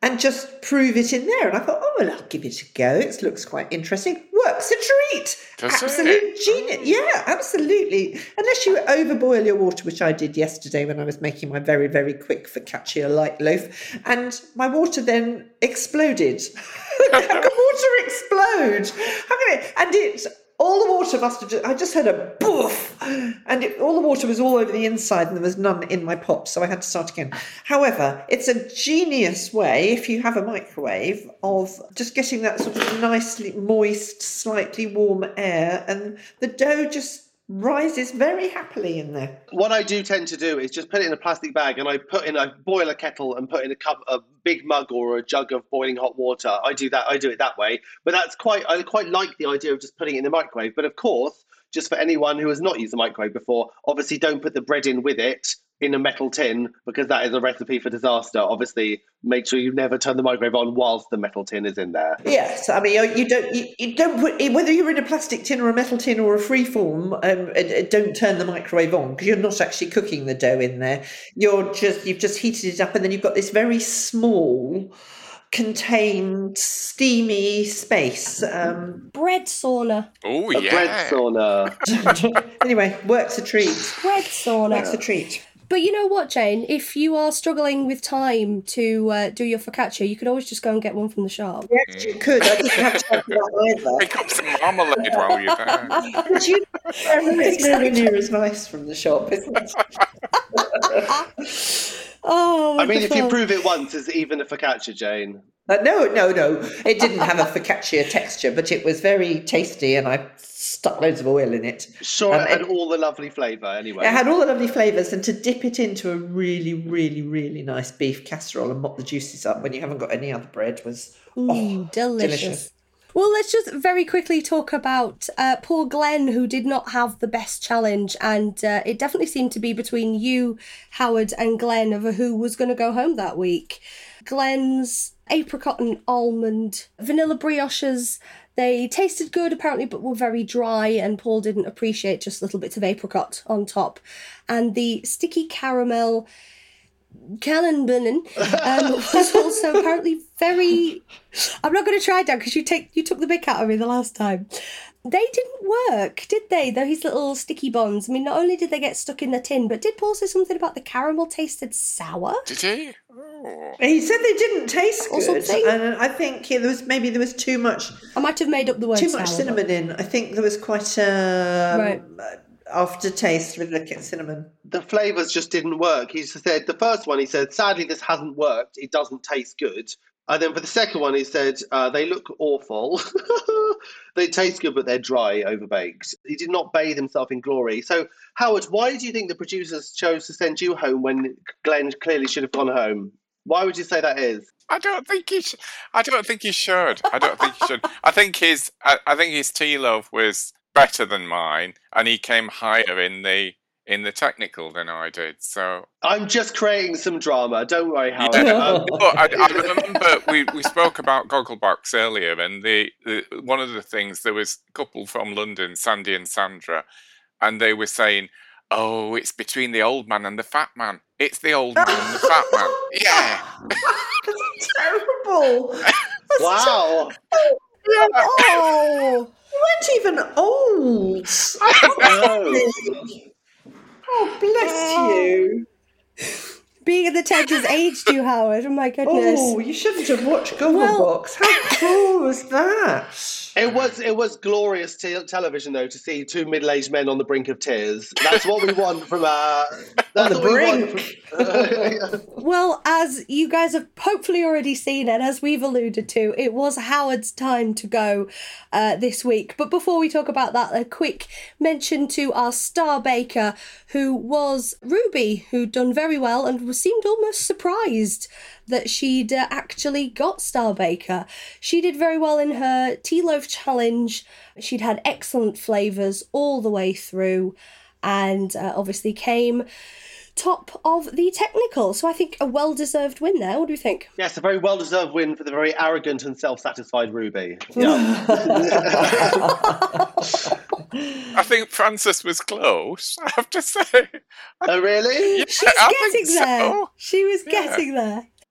and just prove it in there. And I thought, oh, well, I'll give it a go. It looks quite interesting. Works a treat. Does Absolute genius. Yeah, absolutely. Unless you overboil your water, which I did yesterday when I was making my very, very quick focaccia light loaf. And my water then exploded. How can water explode? How can it? And it... all the water must have just... I just heard a boof, and all the water was all over the inside, and there was none in my pot, so I had to start again. However, it's a genius way, if you have a microwave, of just getting that sort of nicely moist, slightly warm air, and the dough just rises very happily in there. What I do tend to do is just put it in a plastic bag, and I boil a kettle and put in a big mug or a jug of boiling hot water. I do it that way. But I quite like the idea of just putting it in the microwave. But of course, just for anyone who has not used the microwave before, obviously don't put the bread in with it in a metal tin, because that is a recipe for disaster. Obviously, make sure you never turn the microwave on whilst the metal tin is in there. Yes, I mean you don't put, whether you're in a plastic tin or a metal tin or a freeform, don't turn the microwave on, because you're not actually cooking the dough in there. You've just heated it up, and then you've got this very small, contained, steamy space. Bread sauna. Oh, A bread sauna. Anyway, works a treat. Bread sauna. Works a treat. But you know what, Jane? If you are struggling with time to do your focaccia, you could always just go and get one from the shop. Yes, you could. I didn't have time for that either. Pick up some marmalade while you're there. But it's nowhere near as nice from the shop, isn't it? Oh, I mean, if you wonderful. prove it once, it's even a focaccia, Jane. No. It didn't have a focaccia texture, but it was very tasty, and I stuck loads of oil in it. Sure, it had all the lovely flavour anyway. It had all the lovely flavours, and to dip it into a really, really, really nice beef casserole and mop the juices up when you haven't got any other bread was delicious. Well, let's just very quickly talk about poor Glenn, who did not have the best challenge, and it definitely seemed to be between you, Howard, and Glenn over who was going to go home that week. Glenn's apricot and almond vanilla brioches, they tasted good apparently, but were very dry, and Paul didn't appreciate just little bits of apricot on top. And the sticky caramel Callenbunnen was also apparently very... I'm not going to try it down because you took the mick out of me the last time. They didn't work, did they? These little sticky buns. I mean, not only did they get stuck in the tin, but did Paul say something about the caramel tasted sour? Did he? Oh. He said they didn't taste Or good, something. and I think there was too much. I might have made up the word Too sour. much cinnamon in. I think there was quite a aftertaste with the cinnamon. The flavours just didn't work. He said, the first one, he said, sadly, this hasn't worked. It doesn't taste good. And then for the second one, he said, they look awful. They taste good, but they're dry, overbaked. He did not bathe himself in glory. So, Howard, why do you think the producers chose to send you home when Glenn clearly should have gone home? Why would you say that is? I don't think he should. I don't think he should. I think his tea loaf was better than mine, and he came higher in the technical than I did. So I'm just creating some drama. Don't worry, Howard. But I remember we spoke about Gogglebox earlier, and the one of the things, there was a couple from London, Sandy and Sandra, and they were saying, "Oh, it's between the old man and the fat man. It's the old man and the fat man." Yeah. That's terrible. Wow. Oh, you weren't even old. Oh, bless you. Being in the tent has aged you, Howard. Oh, my goodness. Oh, you shouldn't have watched Gogglebox. How cruel was that? It was glorious television, though, to see two middle-aged men on the brink of tears. That's what we want from On the brink. Well, as you guys have hopefully already seen, and as we've alluded to, it was Howard's time to go this week. But before we talk about that, a quick mention to our star baker, who was Ruby, who'd done very well and seemed almost surprised that she'd actually got Star Baker. She did very well in her tea loaf challenge. She'd had excellent flavours all the way through, and obviously came top of the technical. So I think a well-deserved win there. What do you think? Yes, a very well-deserved win for the very arrogant and self-satisfied Ruby. Yeah. I think Frances was close, I have to say. Oh, really? Yeah, She's I getting think there. so. She was getting there.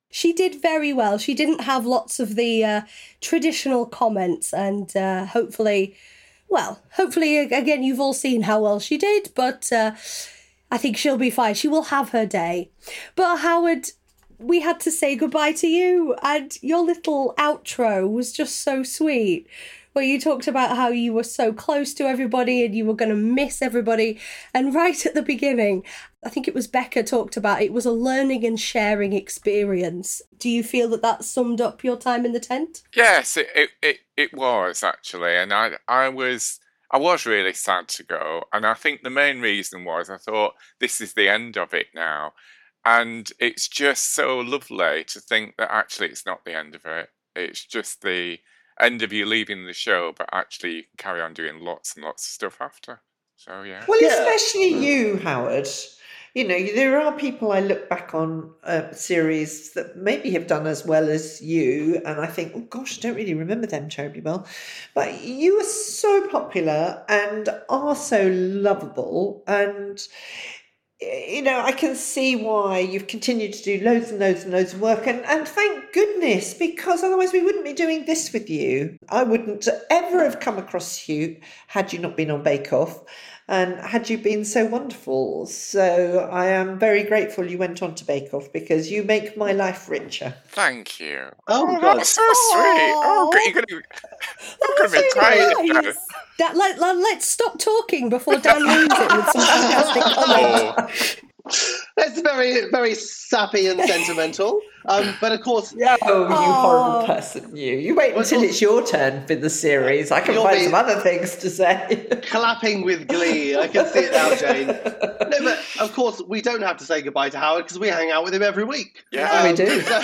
She did very well. She didn't have lots of the traditional comments, and hopefully, again, you've all seen how well she did, but I think she'll be fine. She will have her day. But Howard, we had to say goodbye to you, and your little outro was just so sweet, where you talked about how you were so close to everybody and you were going to miss everybody. And right at the beginning, I think it was Becca talked about it was a learning and sharing experience. Do you feel that summed up your time in the tent? Yes, it was actually, and I was really sad to go, and I think the main reason was I thought this is the end of it now, and it's just so lovely to think that actually it's not the end of it. It's just the end of you leaving the show, but actually you can carry on doing lots and lots of stuff after. So yeah. Well, especially you, Howard. You know, there are people I look back on series that maybe have done as well as you, and I think, oh gosh, I don't really remember them terribly well. But you are so popular and are so lovable, and you know, I can see why you've continued to do loads and loads and loads of work, and thank goodness, because otherwise we wouldn't be doing this with you. I wouldn't ever have come across you had you not been on Bake Off, and had you been so wonderful. So I am very grateful you went on to Bake Off, because you make my life richer. Thank you. Oh, God. That's so sweet. Oh, you're going to be crying. Nice. Let's stop talking before Dan ruins it with some sarcastic comments. That's very, very sappy and sentimental. But of course... Yeah, you horrible person, you. You wait until it's your turn for the series. I can find some other things to say. Clapping with glee. I can see it now, Jane. No, but of course, we don't have to say goodbye to Howard because we hang out with him every week. Yeah, we do.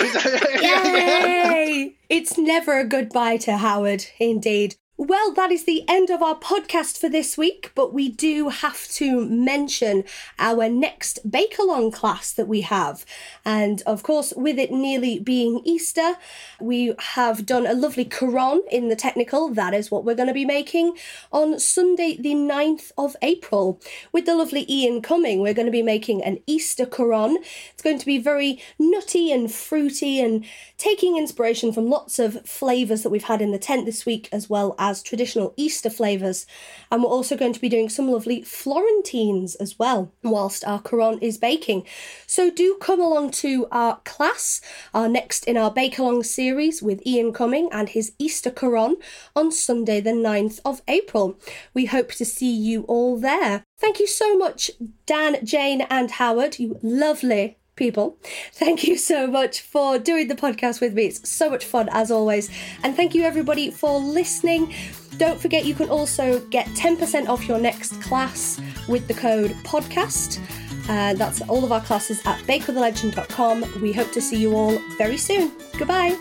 Yay! It's never a goodbye to Howard, indeed. Well, that is the end of our podcast for this week, but we do have to mention our next Bake-Along class that we have. And of course, with it nearly being Easter, we have done a lovely Coron in the technical. That is what we're going to be making on Sunday, the 9th of April. With the lovely Ian coming, we're going to be making an Easter Coron. It's going to be very nutty and fruity and taking inspiration from lots of flavours that we've had in the tent this week, as well as traditional Easter flavours. And we're also going to be doing some lovely Florentines as well whilst our Coron is baking. So do come along to our class, our next in our Bake Along series with Ian Cumming and his Easter Coron on Sunday the 9th of April. We hope to see you all there. Thank you so much, Dan, Jane and Howard, you lovely people. Thank you so much for doing the podcast with me. It's so much fun as always. And thank you everybody for listening. Don't forget you can also get 10% off your next class with the code podcast. That's all of our classes at bakewithalegend.com. We hope to see you all very soon. Goodbye.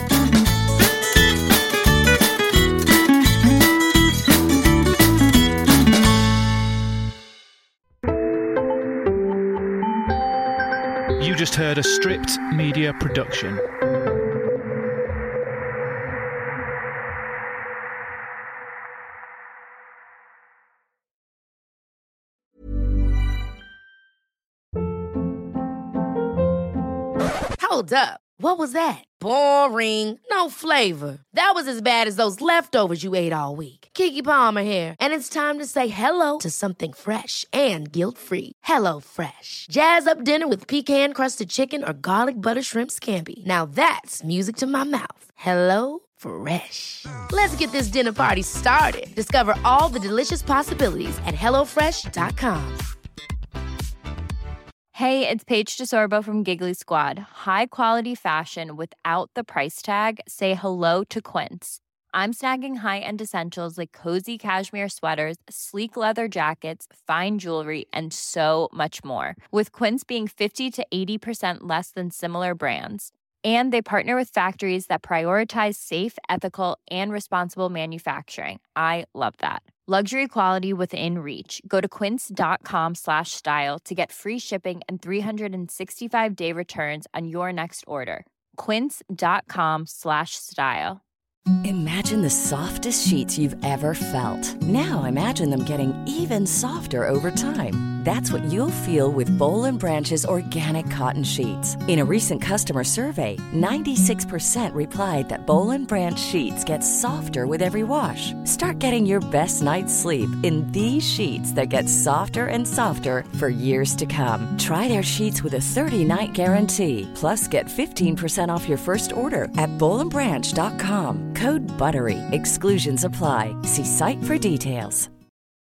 You just heard a Stripped Media production. Hold up. What was that? Boring. No flavor. That was as bad as those leftovers you ate all week. Keke Palmer here, and it's time to say hello to something fresh and guilt-free. Hello Fresh. Jazz up dinner with pecan-crusted chicken or garlic butter shrimp scampi. Now that's music to my mouth. Hello Fresh. Let's get this dinner party started. Discover all the delicious possibilities at HelloFresh.com. Hey, it's Paige DeSorbo from Giggly Squad. High quality fashion without the price tag. Say hello to Quince. I'm snagging high-end essentials like cozy cashmere sweaters, sleek leather jackets, fine jewelry, and so much more. With Quince being 50 to 80% less than similar brands. And they partner with factories that prioritize safe, ethical, and responsible manufacturing. I love that. Luxury quality within reach. Go to quince.com/style to get free shipping and 365-day returns on your next order. Quince.com/style. Imagine the softest sheets you've ever felt. Now imagine them getting even softer over time. That's what you'll feel with Boll & Branch's organic cotton sheets. In a recent customer survey, 96% replied that Boll & Branch sheets get softer with every wash. Start getting your best night's sleep in these sheets that get softer and softer for years to come. Try their sheets with a 30-night guarantee. Plus, get 15% off your first order at bollandbranch.com. Code BUTTERY. Exclusions apply. See site for details.